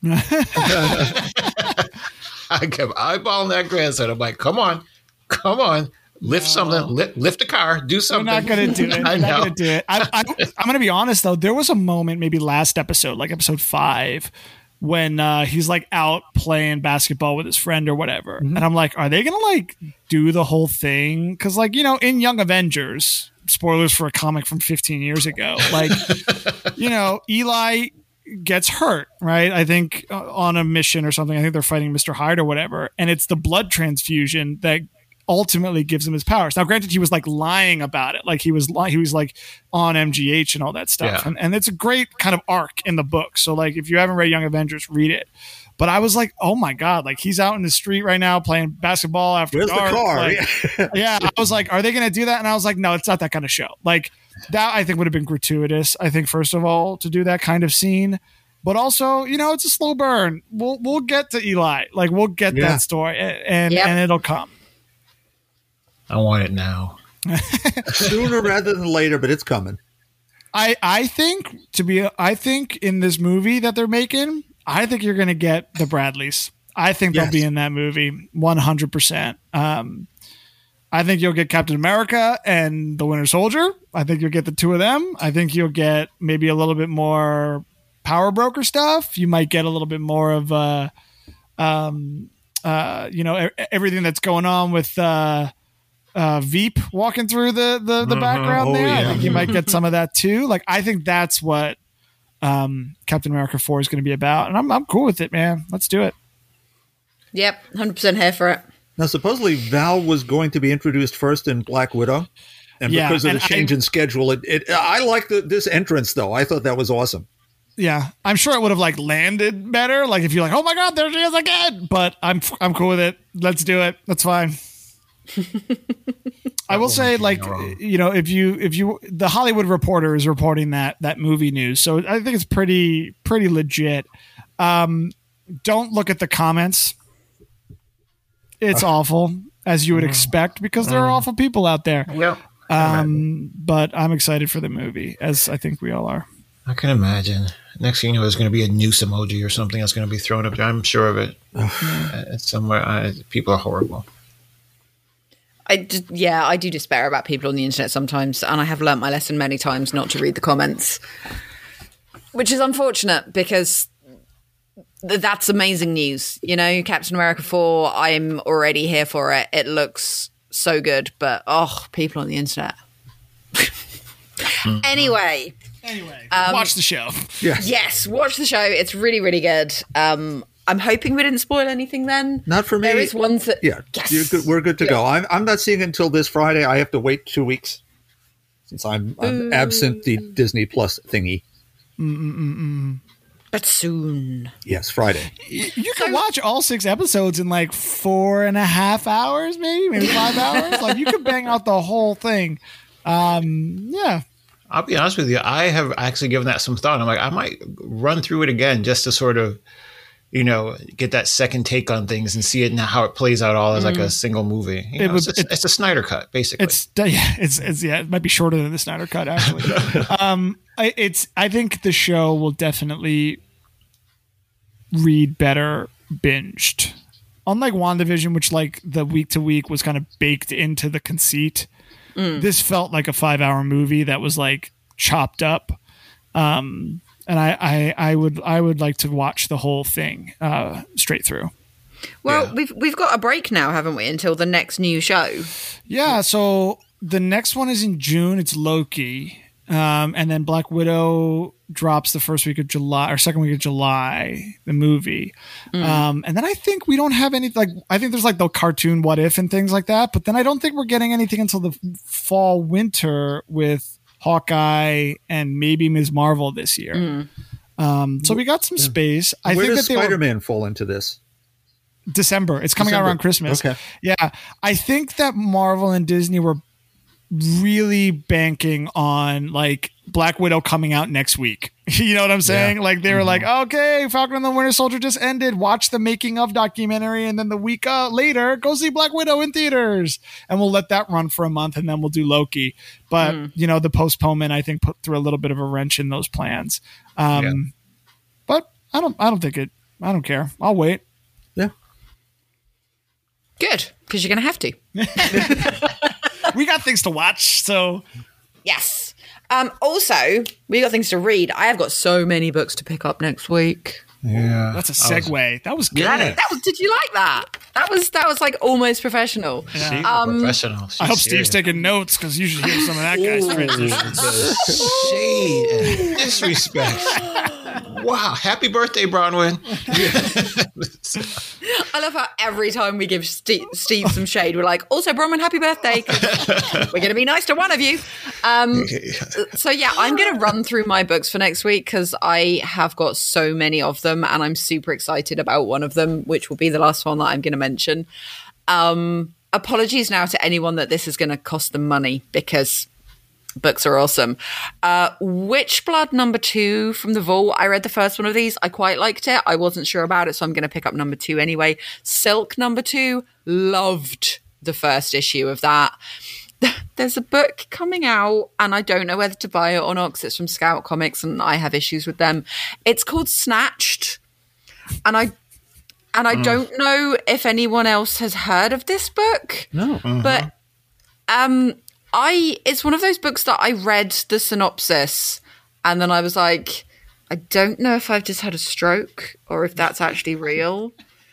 I kept eyeballing that grandson. I'm like, come on, come on, lift no. something, lift, lift a car, do something. We're not gonna do it. I We're know. not gonna do it. I, I, I'm gonna be honest though. There was a moment, maybe last episode, like episode five, when uh, he's like out playing basketball with his friend or whatever. Mm-hmm. And I'm like, are they going to like do the whole thing? Cause like, you know, in Young Avengers, spoilers for a comic from fifteen years ago, like, you know, Eli gets hurt, right? I think uh, on a mission or something. I think they're fighting Mister Hyde or whatever. And it's the blood transfusion that ultimately gives him his powers. Now, granted, he was like lying about it. Like he was, li- he was like on M G H and all that stuff. Yeah. And, and it's a great kind of arc in the book. So like, if you haven't read Young Avengers, read it. But I was like, oh my God, like he's out in the street right now playing basketball after Where's dark. the car? Like, yeah. I was like, are they going to do that? And I was like, no, it's not that kind of show. Like that I think would have been gratuitous. I think first of all, to do that kind of scene, but also, you know, it's a slow burn. We'll, we'll get to Eli. Like we'll get yeah. that story and, yep. and it'll come. I want it now. Sooner rather than later, but it's coming. I, I think to be I think in this movie that they're making, I think you're going to get the Bradleys. I think yes. they'll be in that movie one hundred percent. Um, I think you'll get Captain America and the Winter Soldier. I think you'll get the two of them. I think you'll get maybe a little bit more Power Broker stuff. You might get a little bit more of uh, um, uh, you know, everything that's going on with uh, uh, Veep walking through the the, the background oh, there. yeah. I think you might get some of that too. Like I think that's what um, Captain America four is going to be about, and I'm I'm cool with it, man. Let's do it. Yep, one hundred percent here for it. Now, supposedly Val was going to be introduced first in Black Widow, and yeah, because of and the change I, in schedule, it, it I like the, this entrance though. I thought that was awesome. Yeah, I'm sure it would have like landed better. Like if you're like, oh my God, there she is again. But I'm I'm cool with it. Let's do it. That's fine. I will say, like, you know, if you if you the Hollywood Reporter is reporting that that movie news, so I think it's pretty pretty legit. Um, don't look at the comments. It's uh, awful, as you would expect, because there are uh, awful people out there. Yep. Um, but I'm excited for the movie, as I think we all are. I can imagine. Next thing you know, there's going to be a noose emoji or something that's going to be thrown up there. I'm sure of it. It's somewhere. I, people are horrible. I just, yeah, I do despair about people on the internet sometimes, and I have learnt my lesson many times not to read the comments, which is unfortunate because th- that's amazing news. You know, Captain America four, I'm already here for it. It looks so good, but oh, people on the internet. Anyway. Anyway, Um, watch the show. Yes. Yes, watch the show. It's really, really good. Um, I'm hoping we didn't spoil anything then. Not for me. There is one that... Yeah, Yes. you're good, we're good to go. I'm, I'm not seeing it until this Friday. I have to wait two weeks since I'm, I'm absent the Disney Plus thingy. Mm-mm-mm-mm. But soon. Yes, Friday. You, you can watch all six episodes in like four and a half hours, maybe, maybe five hours. Like you can bang out the whole thing. Um, yeah. I'll be honest with you. I have actually given that some thought. I'm like, I might run through it again just to sort of, you know, get that second take on things and see it now how it plays out all as like a single movie. You It know, would- it's, it- it's a Snyder cut, basically. It's yeah, it's, it's yeah, it might be shorter than the Snyder Cut actually. um, I, it's I think the show will definitely read better binged. Unlike WandaVision, which like the week to week was kind of baked into the conceit, this felt like a five hour movie that was like chopped up. Um, and I, I, I would I would like to watch the whole thing uh, straight through. Well, Yeah. we've we've got a break now, haven't we, until the next new show? Yeah, so the next one is in June. It's Loki. Um, and then Black Widow drops the first week of July or second week of July, the movie. Um, and then I think we don't have any, like, I think there's like the cartoon What If and things like that. But then I don't think we're getting anything until the fall, winter with Hawkeye and maybe Miz Marvel this year. Um, so we got some space. I Where think does that they were Spider-Man fall into this? December. It's coming out December. around Christmas. Okay. Yeah. I think that Marvel and Disney were really banking on like Black Widow coming out next week. You know what I'm saying? Like they were like, okay, Falcon and the Winter Soldier just ended. Watch the making of documentary. And then the week uh, later, go see Black Widow in theaters. And we'll let that run for a month and then we'll do Loki. But, you know, the postponement, I think, put through a little bit of a wrench in those plans. Um, Yeah. But I don't, I don't think it, I don't care. I'll wait. Yeah. Good, because you're going to have to. We got things to watch. So Yes. Um, also, we got things to read. I have got so many books to pick up next week. yeah. that's a segue. That was good. That was, did you like that? That was that was like almost professional. She's a professional. She's I hope Steve's serious. taking notes because you should hear some of that guy's transitions. The shade and disrespect. Wow. Happy birthday, Bronwyn. I love how every time we give Steve, Steve some shade, we're like, also, Bronwyn, happy birthday. 'Cause we're going to be nice to one of you. Um, so, yeah, I'm going to run through my books for next week because I have got so many of them and I'm super excited about one of them, which will be the last one that I'm going to mention. Um, apologies now to anyone that this is going to cost them money because books are awesome. Uh, Witchblood number two from the Vault. I read the first one of these. I quite liked it. I wasn't sure about it, so I'm going to pick up number two anyway. Silk number two. Loved the first issue of that. There's a book coming out, and I don't know whether to buy it or not because it's from Scout Comics, and I have issues with them. It's called Snatched, and I and I don't know if anyone else has heard of this book. No. But um, I it's one of those books that I read the synopsis and then I was like, I don't know if I've just had a stroke or if that's actually real.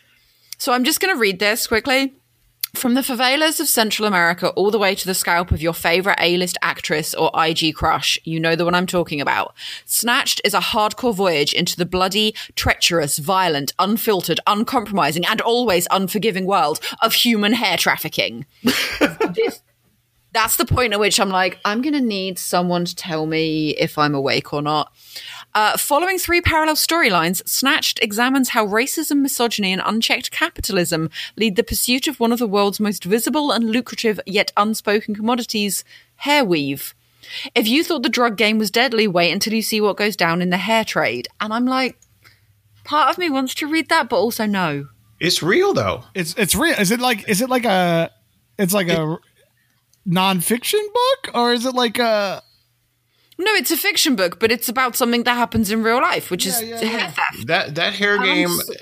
So I'm just going to read this quickly. From the favelas of Central America all the way to the scalp of your favorite A-list actress or I G crush, you know the one I'm talking about. Snatched is a hardcore voyage into the bloody, treacherous, violent, unfiltered, uncompromising, and always unforgiving world of human hair trafficking. this, that's the point at which I'm like, I'm going to need someone to tell me if I'm awake or not. Uh, following three parallel storylines, Snatched examines how racism, misogyny, and unchecked capitalism lead the pursuit of one of the world's most visible and lucrative yet unspoken commodities, hair weave. If you thought the drug game was deadly, wait until you see what goes down in the hair trade. And I'm like, part of me wants to read that, but also no. It's real, though. It's it's real. Is it like is it like a it's like a nonfiction book or is it like a No, it's a fiction book, but it's about something that happens in real life, which is Yeah, yeah, yeah. hair theft. That that hair I'm game s-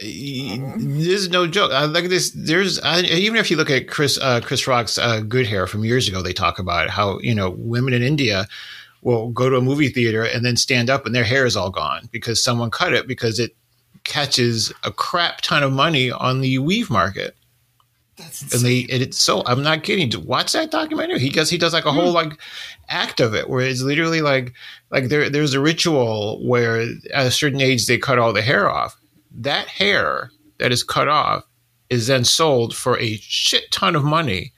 is no joke. I like this. There's I, even if you look at Chris uh, Chris Rock's uh, Good Hair from years ago, they talk about how you know women in India will go to a movie theater and then stand up and their hair is all gone because someone cut it because it catches a crap ton of money on the weave market. That's and they and it's so I'm not kidding. Watch that documentary. He does he does like a whole like act of it where it's literally like like there there's a ritual where at a certain age they cut all the hair off. That hair that is cut off is then sold for a shit ton of money,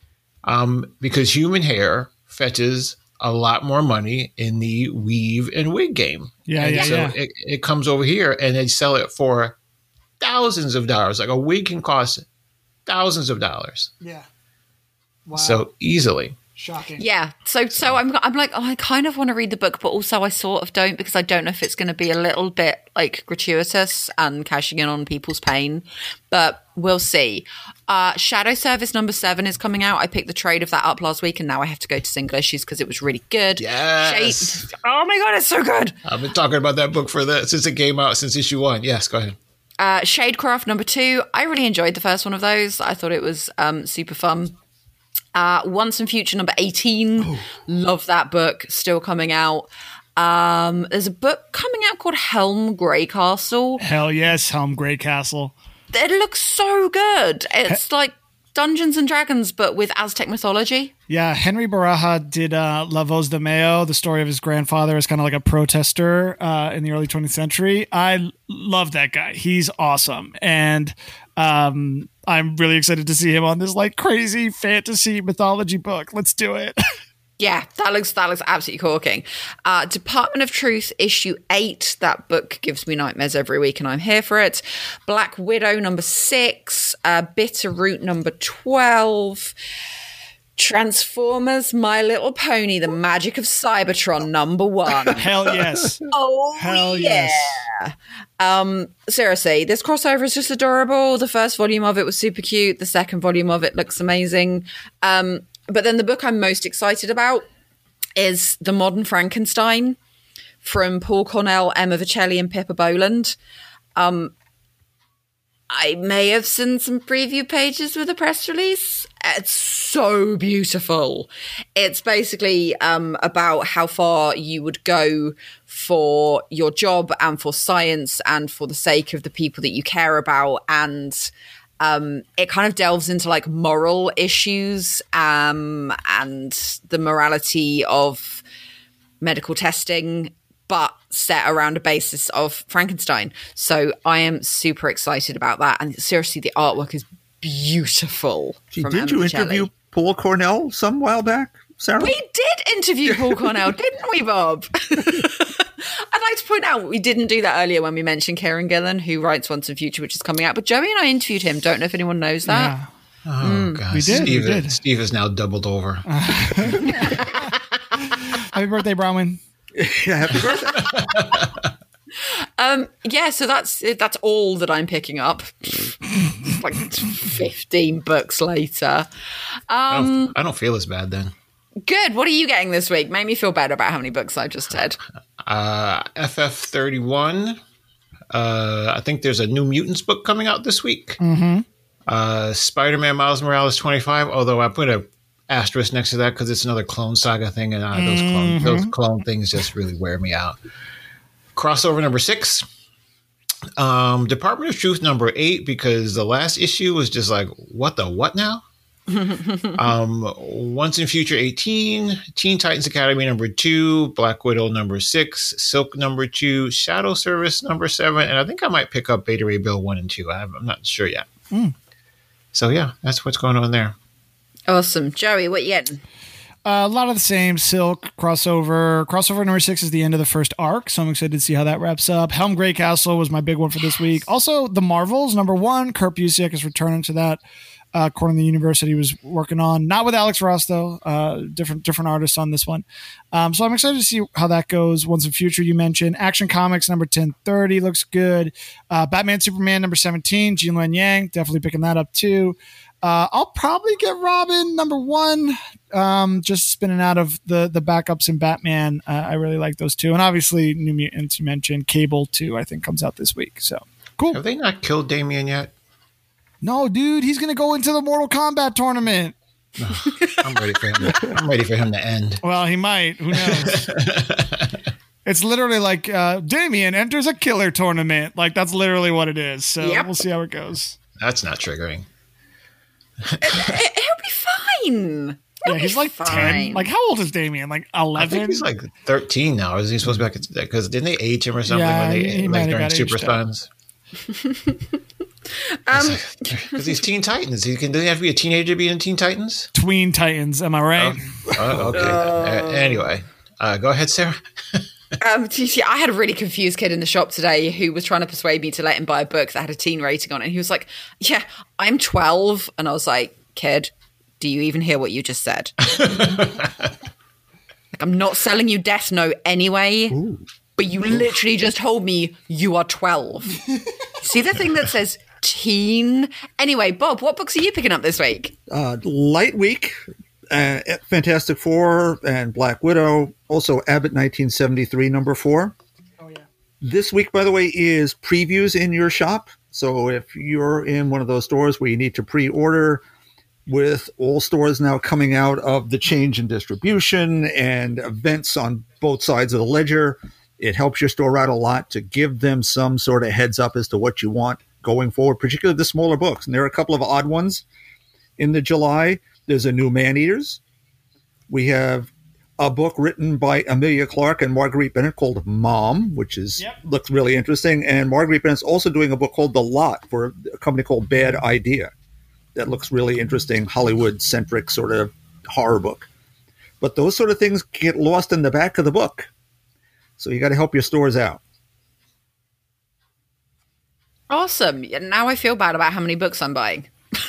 um, because human hair fetches a lot more money in the weave and wig game. Yeah, and yeah, so yeah. It, it comes over here and they sell it for thousands of dollars. Like a wig can cost thousands of dollars. Yeah. Wow. So easily. Shocking. Yeah. So so I'm I'm like, oh, I kind of want to read the book, but also I sort of don't because I don't know if it's going to be a little bit like gratuitous and cashing in on people's pain. But we'll see. Uh, Shadow Service number seven is coming out. I picked the trade of that up last week, and now I have to go to Single Issues because it was really good. Yes. Shade- oh my god, it's so good. I've been talking about that book for the since it came out, since issue one. Yes, go ahead. Uh, Shadecraft number two. I really enjoyed the first one of those. I thought it was um, super fun. Uh, Once and Future number eighteen. Ooh. Love that book. Still coming out. Um, there's a book coming out called Helm Greycastle. Hell yes, Helm Greycastle. It looks so good. It's like Dungeons and Dragons, but with Aztec mythology. Yeah, Henry Baraja did uh, La Voz de Mayo, the story of his grandfather as kind of like a protester uh, in the early twentieth century. I l- love that guy. He's awesome. And um, I'm really excited to see him on this like crazy fantasy mythology book. Let's do it. Yeah, that looks that looks absolutely corking. Uh, Department of Truth issue eight. That book gives me nightmares every week, and I'm here for it. Black Widow number six. Uh, Bitter Root number twelve. Transformers: My Little Pony: The Magic of Cybertron number one. Hell yes. Oh Hell yeah. yes. Um, seriously, this crossover is just adorable. The first volume of it was super cute. The second volume of it looks amazing. Um, but then the book I'm most excited about is The Modern Frankenstein from Paul Cornell, Emma Vicelli, and Pippa Boland. Um, I may have seen some preview pages with a press release. It's so beautiful. It's basically um, about how far you would go for your job and for science and for the sake of the people that you care about. And um, it kind of delves into like moral issues um, and the morality of medical testing, but set around a basis of Frankenstein. So I am super excited about that. And seriously, the artwork is beautiful. Gee, from didn't Emma you Vicelli. interview Paul Cornell some while back, Sarah? We did interview Paul Cornell, didn't we, Bob? I'd like to point out we didn't do that earlier when we mentioned Kieran Gillen, who writes Once and Future, which is coming out. But Joey and I interviewed him. Don't know if anyone knows that. Yeah. Oh god, We did, Steve, we did. Steve is now doubled over. Happy birthday, Bronwyn. Yeah, happy birthday. Um, yeah, so that's that's all that I'm picking up. Like fifteen books later. I, Um, don't, I don't feel as bad then. good. What are you getting this week? Make me feel better about how many books I've just said. Uh, F F thirty-one. Uh, I think there's a New Mutants book coming out this week. Mm-hmm. Uh, Spider-Man Miles Morales twenty-five, although I put a asterisk next to that because it's another Clone Saga thing, and uh, those clone those clone things just really wear me out. Crossover number six. Um, Department of Truth number eight, because the last issue was just like, what the what now? um, Once in Future eighteen, Teen Titans Academy number two, Black Widow number six, Silk number two, Shadow Service number seven, and I think I might pick up Beta Ray Bill one and two. I'm not sure yet. Mm. So yeah, that's what's going on there. Awesome. Joey, what you getting? Uh, a lot of the same. Silk, crossover. Crossover number six is the end of the first arc, so I'm excited to see how that wraps up. Helm Greycastle was my big one for this week. Also, The Marvels, number one. Kurt Busiek is returning to that. Uh, according to the university, he was working on, not with Alex Ross, though. Uh, different different artists on this one. Um, so I'm excited to see how that goes. Once in Future, you mentioned. Action Comics, number ten thirty, looks good. Uh, Batman Superman, number seventeen, Gene Luen Yang, definitely picking that up, too. Uh, I'll probably get Robin number one. Um, just spinning out of the the backups in Batman. Uh, I really like those two, and obviously New Mutants. You mentioned Cable too. I think comes out this week. So cool. Have they not killed Damien yet? No, dude, he's gonna go into the Mortal Kombat tournament. I'm ready for him. To, I'm ready for him to end. Well, he might. Who knows? It's literally like uh, Damien enters a killer tournament. Like that's literally what it is. So Yep. we'll see how it goes. That's not triggering. It, it, he'll be fine. He'll Yeah, he's be like fine. ten. Like how old is Damien? Like I eleven? think he's like thirteen now. Is he supposed to be like? Because didn't they age him or something Yeah, when they he- he might like have during got Super aged up. Spawns? um, Because he's Teen Titans. He can. Doesn't he have to be a teenager to be in Teen Titans? Tween Titans. Am I right? Oh, okay. Uh, anyway, uh, go ahead, Sarah. Um, see, I had a really confused kid in the shop today who was trying to persuade me to let him buy a book that had a teen rating on it. And he was like, yeah, I'm twelve. And I was like, kid, do you even hear what you just said? Like, I'm not selling you Death Note anyway, Ooh. But you literally just told me you are twelve. See the thing that says teen? Anyway, Bob, what books are you picking up this week? Uh, Light Week, uh, Fantastic Four, and Black Widow. Also, Abbott nineteen seventy-three, number four. Oh, yeah. This week, by the way, is previews in your shop. So if you're in one of those stores where you need to pre-order, with all stores now coming out of the change in distribution and events on both sides of the ledger, it helps your store out a lot to give them some sort of heads up as to what you want going forward, particularly the smaller books. And there are a couple of odd ones in the July. There's a new Man-Eaters. We have a book written by Amelia Clark and Marguerite Bennett called Mom, which is yep. looks really interesting. And Marguerite Bennett's also doing a book called The Lot for a company called Bad Idea. That looks really interesting, Hollywood-centric sort of horror book. But those sort of things get lost in the back of the book. So you got to help your stores out. Awesome. Now I feel bad about how many books I'm buying.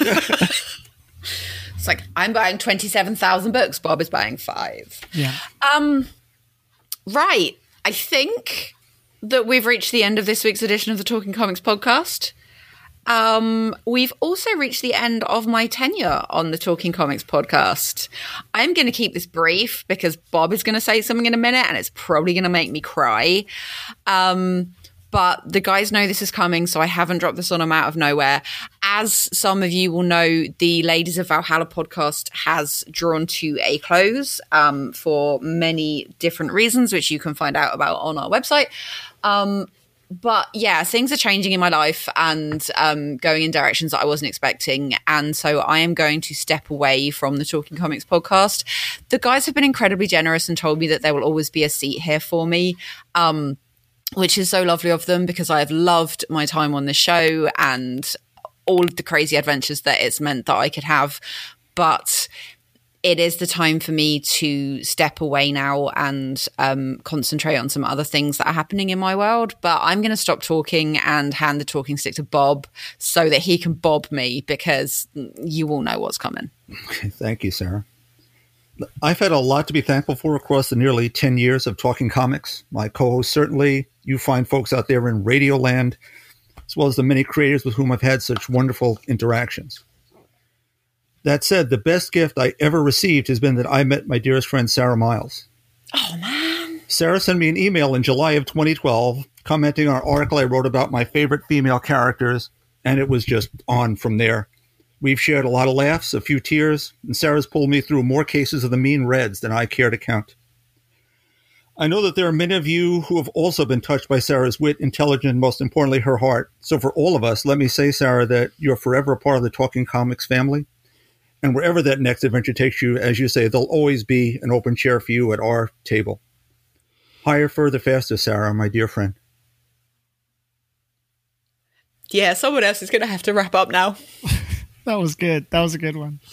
It's like, I'm buying twenty-seven thousand books. Bob is buying five. Yeah. Um. Right. I think that we've reached the end of this week's edition of the Talking Comics podcast. Um, we've also reached the end of my tenure on the Talking Comics podcast. I'm going to keep this brief because Bob is going to say something in a minute and it's probably going to make me cry. Um, but the guys know this is coming, so I haven't dropped this on them out of nowhere. As some of you will know, the Ladies of Valhalla podcast has drawn to a close um, for many different reasons, which you can find out about on our website. Um, But yeah, things are changing in my life and um, going in directions that I wasn't expecting. And so I am going to step away from the Talking Comics podcast. The guys have been incredibly generous and told me that there will always be a seat here for me, um, which is so lovely of them because I have loved my time on the show and all of the crazy adventures that it's meant that I could have. But it is the time for me to step away now and um, concentrate on some other things that are happening in my world. But I'm going to stop talking and hand the talking stick to Bob so that he can bob me because you all know what's coming. Okay, thank you, Sarah. I've had a lot to be thankful for across the nearly ten years of Talking Comics. My co-host, certainly, you find folks out there in Radio Land, as well as the many creators with whom I've had such wonderful interactions. That said, the best gift I ever received has been that I met my dearest friend, Sarah Miles. Oh, man. Sarah sent me an email in July of twenty twelve commenting on an article I wrote about my favorite female characters, and it was just on from there. We've shared a lot of laughs, a few tears, and Sarah's pulled me through more cases of the mean reds than I care to count. I know that there are many of you who have also been touched by Sarah's wit, intelligence, and most importantly, her heart. So for all of us, let me say, Sarah, that you're forever a part of the Talking Comics family. And wherever that next adventure takes you, as you say, there'll always be an open chair for you at our table. Higher, further, faster, Sarah, my dear friend. Yeah, someone else is going to have to wrap up now. That was good. That was a good one.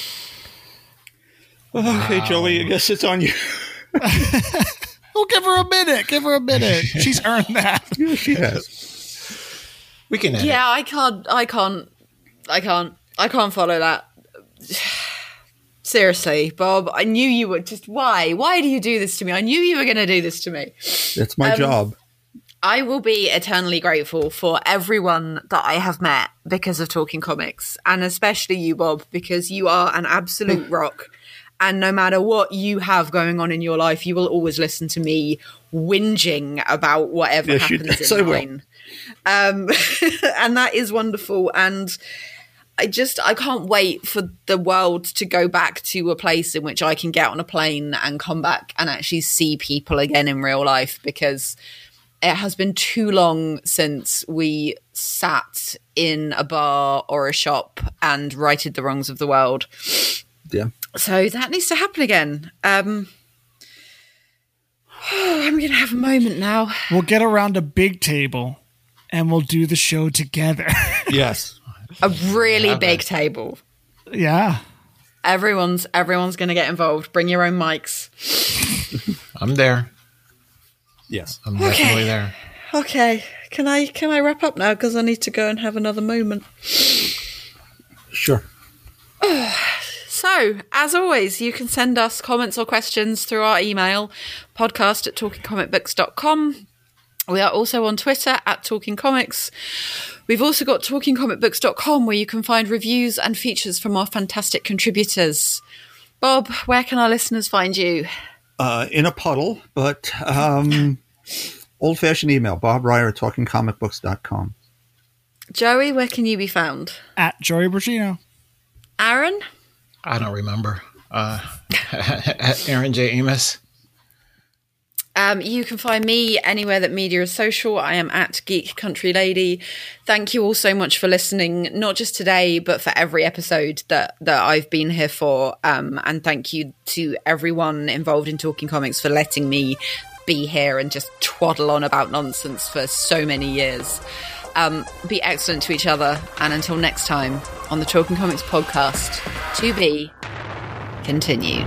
Okay, wow. Joey, I guess it's on you. Well, give her a minute. Give her a minute. She's earned that. Yeah, she has. We can edit. Yeah, I can't. I can't. I can't. I can't follow that. Seriously, Bob, I knew you would. Just why? Why do you do this to me? I knew you were going to do this to me. That's my um, job. I will be eternally grateful for everyone that I have met because of Talking Comics, and especially you, Bob, because you are an absolute rock. And no matter what you have going on in your life, you will always listen to me whinging about whatever yes, happens in mine. Um, and that is wonderful. And I just, I can't wait for the world to go back to a place in which I can get on a plane and come back and actually see people again in real life, because it has been too long since we sat in a bar or a shop and righted the wrongs of the world. Yeah. So that needs to happen again. Um, I'm going to have a moment now. We'll get around a big table and we'll do the show together. Yes. A really Yeah, big but- table. Yeah. Everyone's everyone's going to get involved. Bring your own mics. I'm there. Yes. I'm Okay. definitely there. Okay, can I can I wrap up now, because I need to go and have another moment. Sure. So, as always, you can send us comments or questions through our email, podcast at talking comic books dot com. We are also on Twitter at Talking Comics. We've also got talking comic books dot com, where you can find reviews and features from our fantastic contributors. Bob, where can our listeners find you? Uh, in a puddle, but um, old-fashioned email, Bob Ryer at talking comic books dot com. Joey, where can you be found? At Joey Bracino. Aaron? I don't remember. Uh, Aaron J. Amos. Um, you can find me anywhere that media is social. I am at Geek Country Lady. Thank you all so much for listening, not just today, but for every episode that, that I've been here for. Um, and thank you to everyone involved in Talking Comics for letting me be here and just twaddle on about nonsense for so many years. Um, be excellent to each other. And until next time on the Talking Comics podcast, to be continued.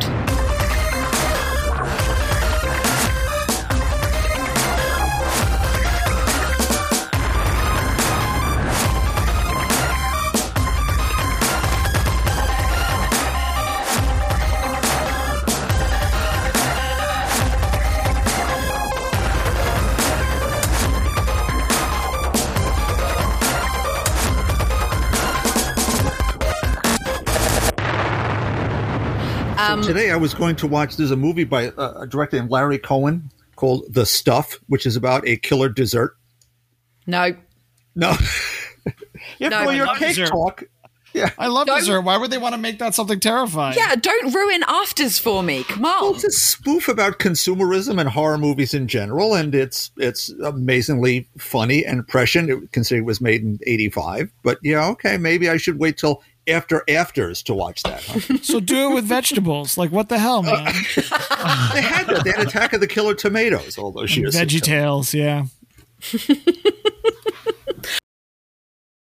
Today I was going to watch, there's a movie by uh, a director named Larry Cohen called The Stuff, which is about a killer dessert. No. No. yeah, No, for I your love cake dessert. talk. Yeah. I love Don't- dessert. Why would they want to make that something terrifying? Yeah, don't ruin afters for me. Come on. Well, it's a spoof about consumerism and horror movies in general, and it's it's amazingly funny and prescient, considering it was made in eighty-five. But yeah, okay, maybe I should wait till after afters to watch that. Huh? So do it with vegetables. Like, what the hell, man? They had that. They had Attack of the Killer Tomatoes all those years ago. Veggie Tales, yeah.